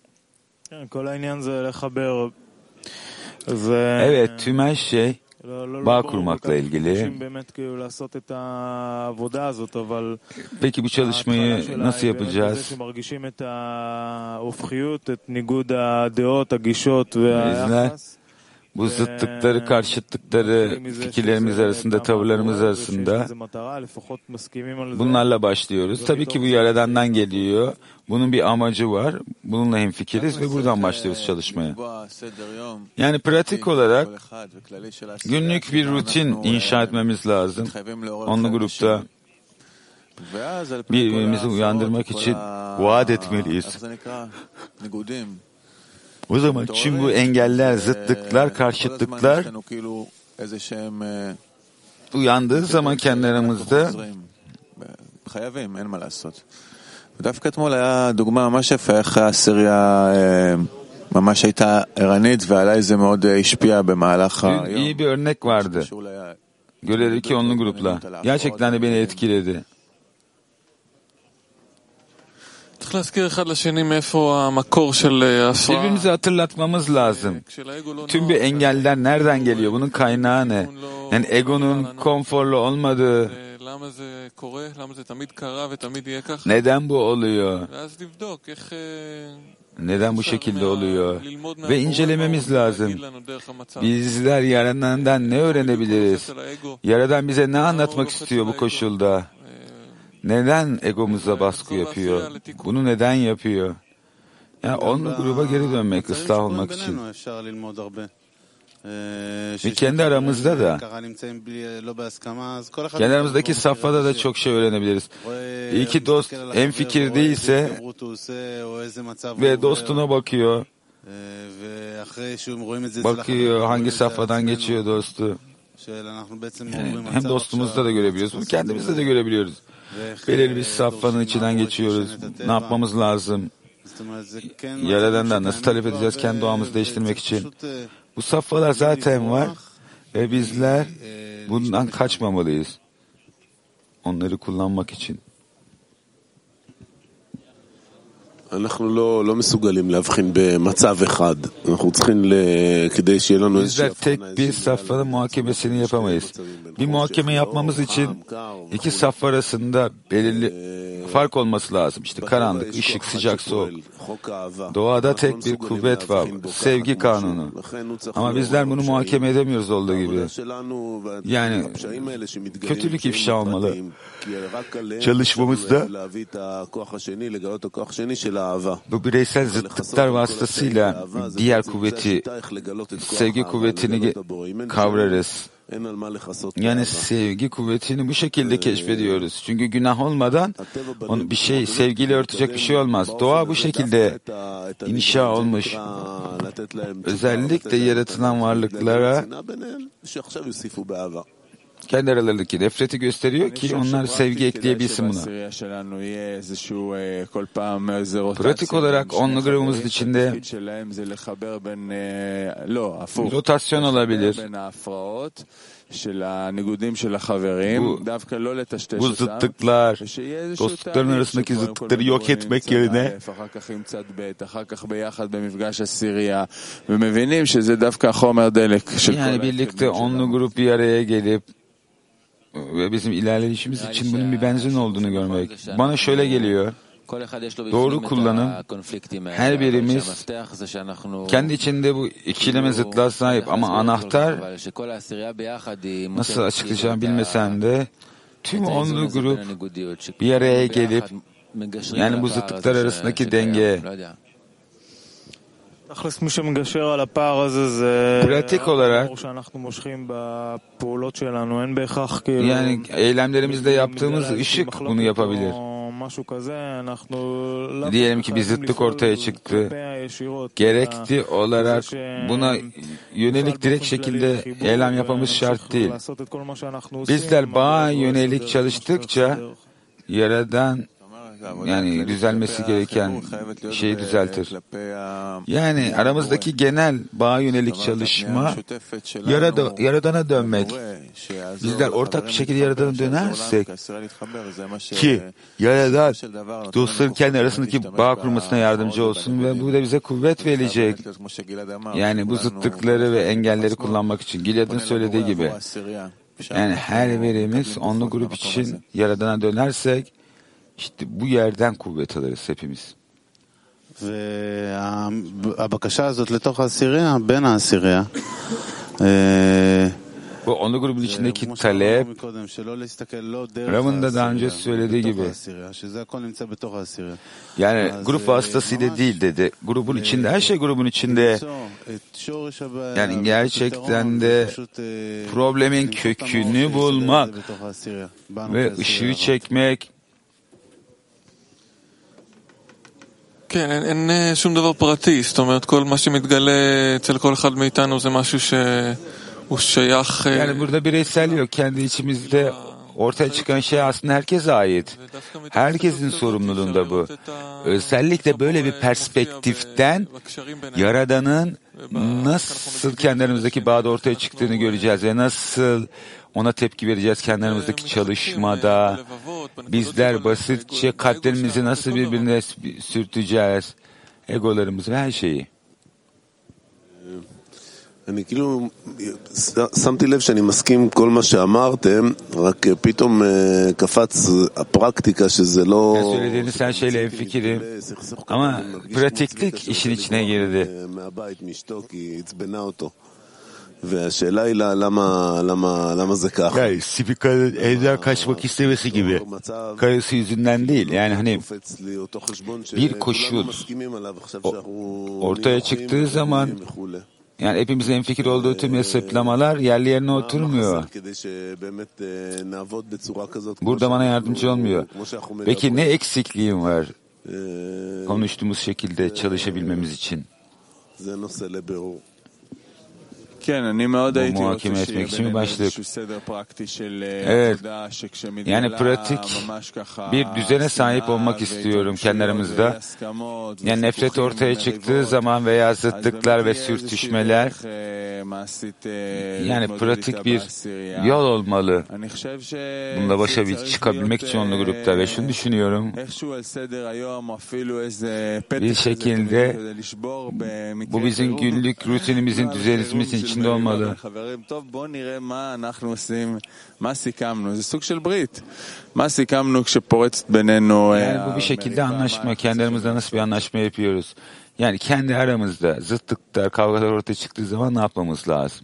Evet, tüm her şey bağ kurmakla ilgili. Peki bu çalışmayı nasıl yapacağız? Bizler bu zıtlıkları, karşıtlıkları, fikirlerimiz arasında, tavırlarımız arasında bunlarla başlıyoruz. Tabii ki bu Yaradan'dan geliyor. Bunun bir amacı var. Bununla hemfikiriz ve buradan başlıyoruz çalışmaya. Yani pratik olarak günlük bir rutin inşa etmemiz lazım. Onlu grupta birbirimizi uyandırmak için vaat etmeliyiz. O zaman tüm bu engeller, zıtlıklar, karşıtlıklar uyandığı zaman kendi aramızda דווקא אתמול היה דוגמה ממש יפה איך העשירייה ממש הייתה ערנית ועליי זה מאוד השפיע במהלך היום. İyi bir örnek vardı. Görelim ki onlu grupla. Gerçekten de beni etkiledi. Birbirimize hatırlatmamız lazım. Tüm bu engeller nereden geliyor? Bunun kaynağı ne? Yani egonun konforlu olmadığı, neden bu oluyor? Neden bu şekilde oluyor? Ve incelememiz lazım. Bizler Yaradan'dan ne öğrenebiliriz? Yaradan bize ne anlatmak istiyor bu koşulda? neden egomuza baskı yapıyor? Bunu neden yapıyor? Yani onlu gruba geri dönmek, ıslah olmak için. Ve kendi aramızda da, kendi aramızdaki safhada da çok şey öğrenebiliriz. İyi ki dost hem fikir değilse ve dostuna bakıyor, bakıyor hangi safhadan geçiyor dostu. Yani hem dostumuzda da görebiliyoruz, kendimizde de görebiliyoruz. Belirli bir safhanın içinden geçiyoruz. Ne yapmamız lazım? Yaradan'dan nasıl talep edeceğiz kendi doğamızı değiştirmek için? Bu safhalar zaten var ve bizler bundan kaçmamalıyız. Onları kullanmak için. Bizler tek bir safhanın muhakemesini yapamayız. Bir muhakeme yapmamız için iki safha arasında belirli fark olması lazım. İşte karanlık, ışık, sıcak, soğuk. Doğada tek bir kuvvet var. Sevgi kanunu. Ama bizler bunu muhakeme edemiyoruz olduğu gibi. Yani kötülük ifşa olmalı. Çalışmamızda bu bireysel zıtlıklar vasıtasıyla diğer kuvveti, sevgi kuvvetini kavrarız. Yani sevgi kuvvetini bu şekilde keşfediyoruz. Çünkü günah olmadan onu bir şey sevgiyle örtecek bir şey olmaz. Doğa bu şekilde inşa olmuş. Özellikle yaratılan varlıklara kendi aralarındaki nefreti gösteriyor ki onlar sevgi ekleyebilsin buna. Pratik olarak onlu grubumuzun içinde rotasyon olabilir. Bu, bu zıtlıklar, dostlukların arasındaki zıtlıkları yok etmek yerine yani birlikte onlu grup bir araya gelip ve bizim ilerleyişimiz için bunun bir benzin olduğunu görmek. Bana şöyle geliyor. Doğru kullanım, her birimiz kendi içinde bu ikileme zıtlığa sahip ama anahtar nasıl açıklayacağımı bilmesem de tüm onlu grup bir araya gelip yani bu zıtlıklar arasındaki denge. Pratik olarak yani eylemlerimizde yaptığımız ışık bunu yapabilir. Diyelim ki bir zıtlık ortaya çıktı. Gerekli olarak buna yönelik direkt şekilde eylem yapmamız şart değil. Bizler bağa yönelik çalıştıkça Yaradan yani düzelmesi gereken şeyi düzeltir. Yani aramızdaki genel bağa yönelik çalışma yarada, Yaradan'a dönmek. Bizler ortak bir şekilde Yaradan'a dönersek ki Yaradan dostların kendi arasındaki bağ kurmasına yardımcı olsun ve bu da bize kuvvet verecek. Yani bu zıtlıkları ve engelleri kullanmak için Gilead'ın söylediği gibi. Yani her birimiz onlu grup için Yaradan'a dönersek İşte bu yerden kuvvet alırız hepimiz. Bu onlu grubun içindeki talep, Ram'ın da daha önce söylediği gibi, yani grup vasıtasıyla değil dedi. Grubun içinde, her şey grubun içinde. Yani gerçekten de problemin kökünü bulmak ve ışığı çekmek. כן, אין שום דבר פרטי, זאת אומרת, כל מה שמתגלה אצל כל אחד מאיתנו זה משהו שהוא שייך... Yani burada bireysel yok, kendi içimizde ortaya çıkan şey aslında herkese ait. Herkesin sorumluluğunda bu. Özellikle böyle bir perspektiften Yaradan'ın nasıl kendi aramızdaki bağda ortaya çıktığını göreceğiz ve nasıl ona tepki vereceğiz kendi aramızdaki çalışmada. Bizler basitçe kalplerimizi nasıl birbirine sürteceğiz, egolarımızı ve her şeyi. אני כאילו שמתי לב שאני מסכים עם כל מה שאמרתם, רק פתאום קפץ הפרקטיקה שזה לא... Söylediğiniz her şeyle hemfikirim ama pratiklik işin içine girdi. והשאלה היא למה, למה, למה זה ככה? Yani Spiker'in evden kaçmak istemesi gibi. Karısı yüzünden değil. Yani hani bir koşul ortaya çıktığı zaman yani hepimizin hemfikir olduğu tüm hesaplamalar yerli yerine oturmuyor. Burada bana yardımcı olmuyor. Peki ne eksikliğim var konuştuğumuz şekilde çalışabilmemiz için? Bu muhakeme etmek için mi başladık? Evet. Yani pratik bir düzene sahip olmak istiyorum kendi aramızda. Yani nefret ortaya çıktığı zaman veya zıtlıklar ve sürtüşmeler, yani pratik bir yol olmalı. Bununla başa çıkabilmek için onunla grupta ve şunu düşünüyorum. Bir şekilde bu bizim günlük rutinimizin, düzenimizin içinde olmalı. Yani bu bir şekilde anlaşma, kendi aramızda nasıl bir anlaşma yapıyoruz? Yani kendi aramızda zıtlıklar, kavgalar ortaya çıktığı zaman ne yapmamız lazım?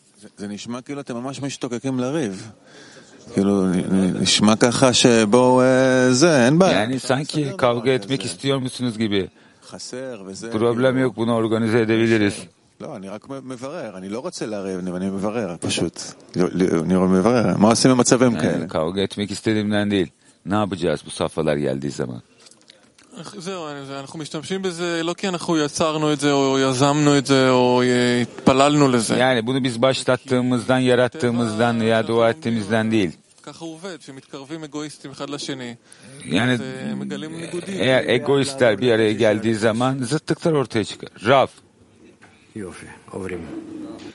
Yani sanki kavga etmek istiyor musunuz gibi. Problem yok, bunu organize edebiliriz. לא, אני רק מברר, אני לא רוצה לערב, אני מברר, פשוט. אני מברר, מה עושים במצבים כאלה? Kavga etmek istediğimden değil. Ne yapacağız bu safhalar geldiği zaman? זהו, אנחנו משתמשים בזה לא כי אנחנו יצרנו את זה או יזמנו את זה או התפללנו לזה. Yani bunu biz başlattığımızdan, yarattığımızdan veya dua ettiğimizden değil. ככה עובד, שמתקרבים אגואיסטים אחד לשני. Yani eğer egoistler bir araya geldiği zaman zıtlıklar ortaya çıkar. Rav.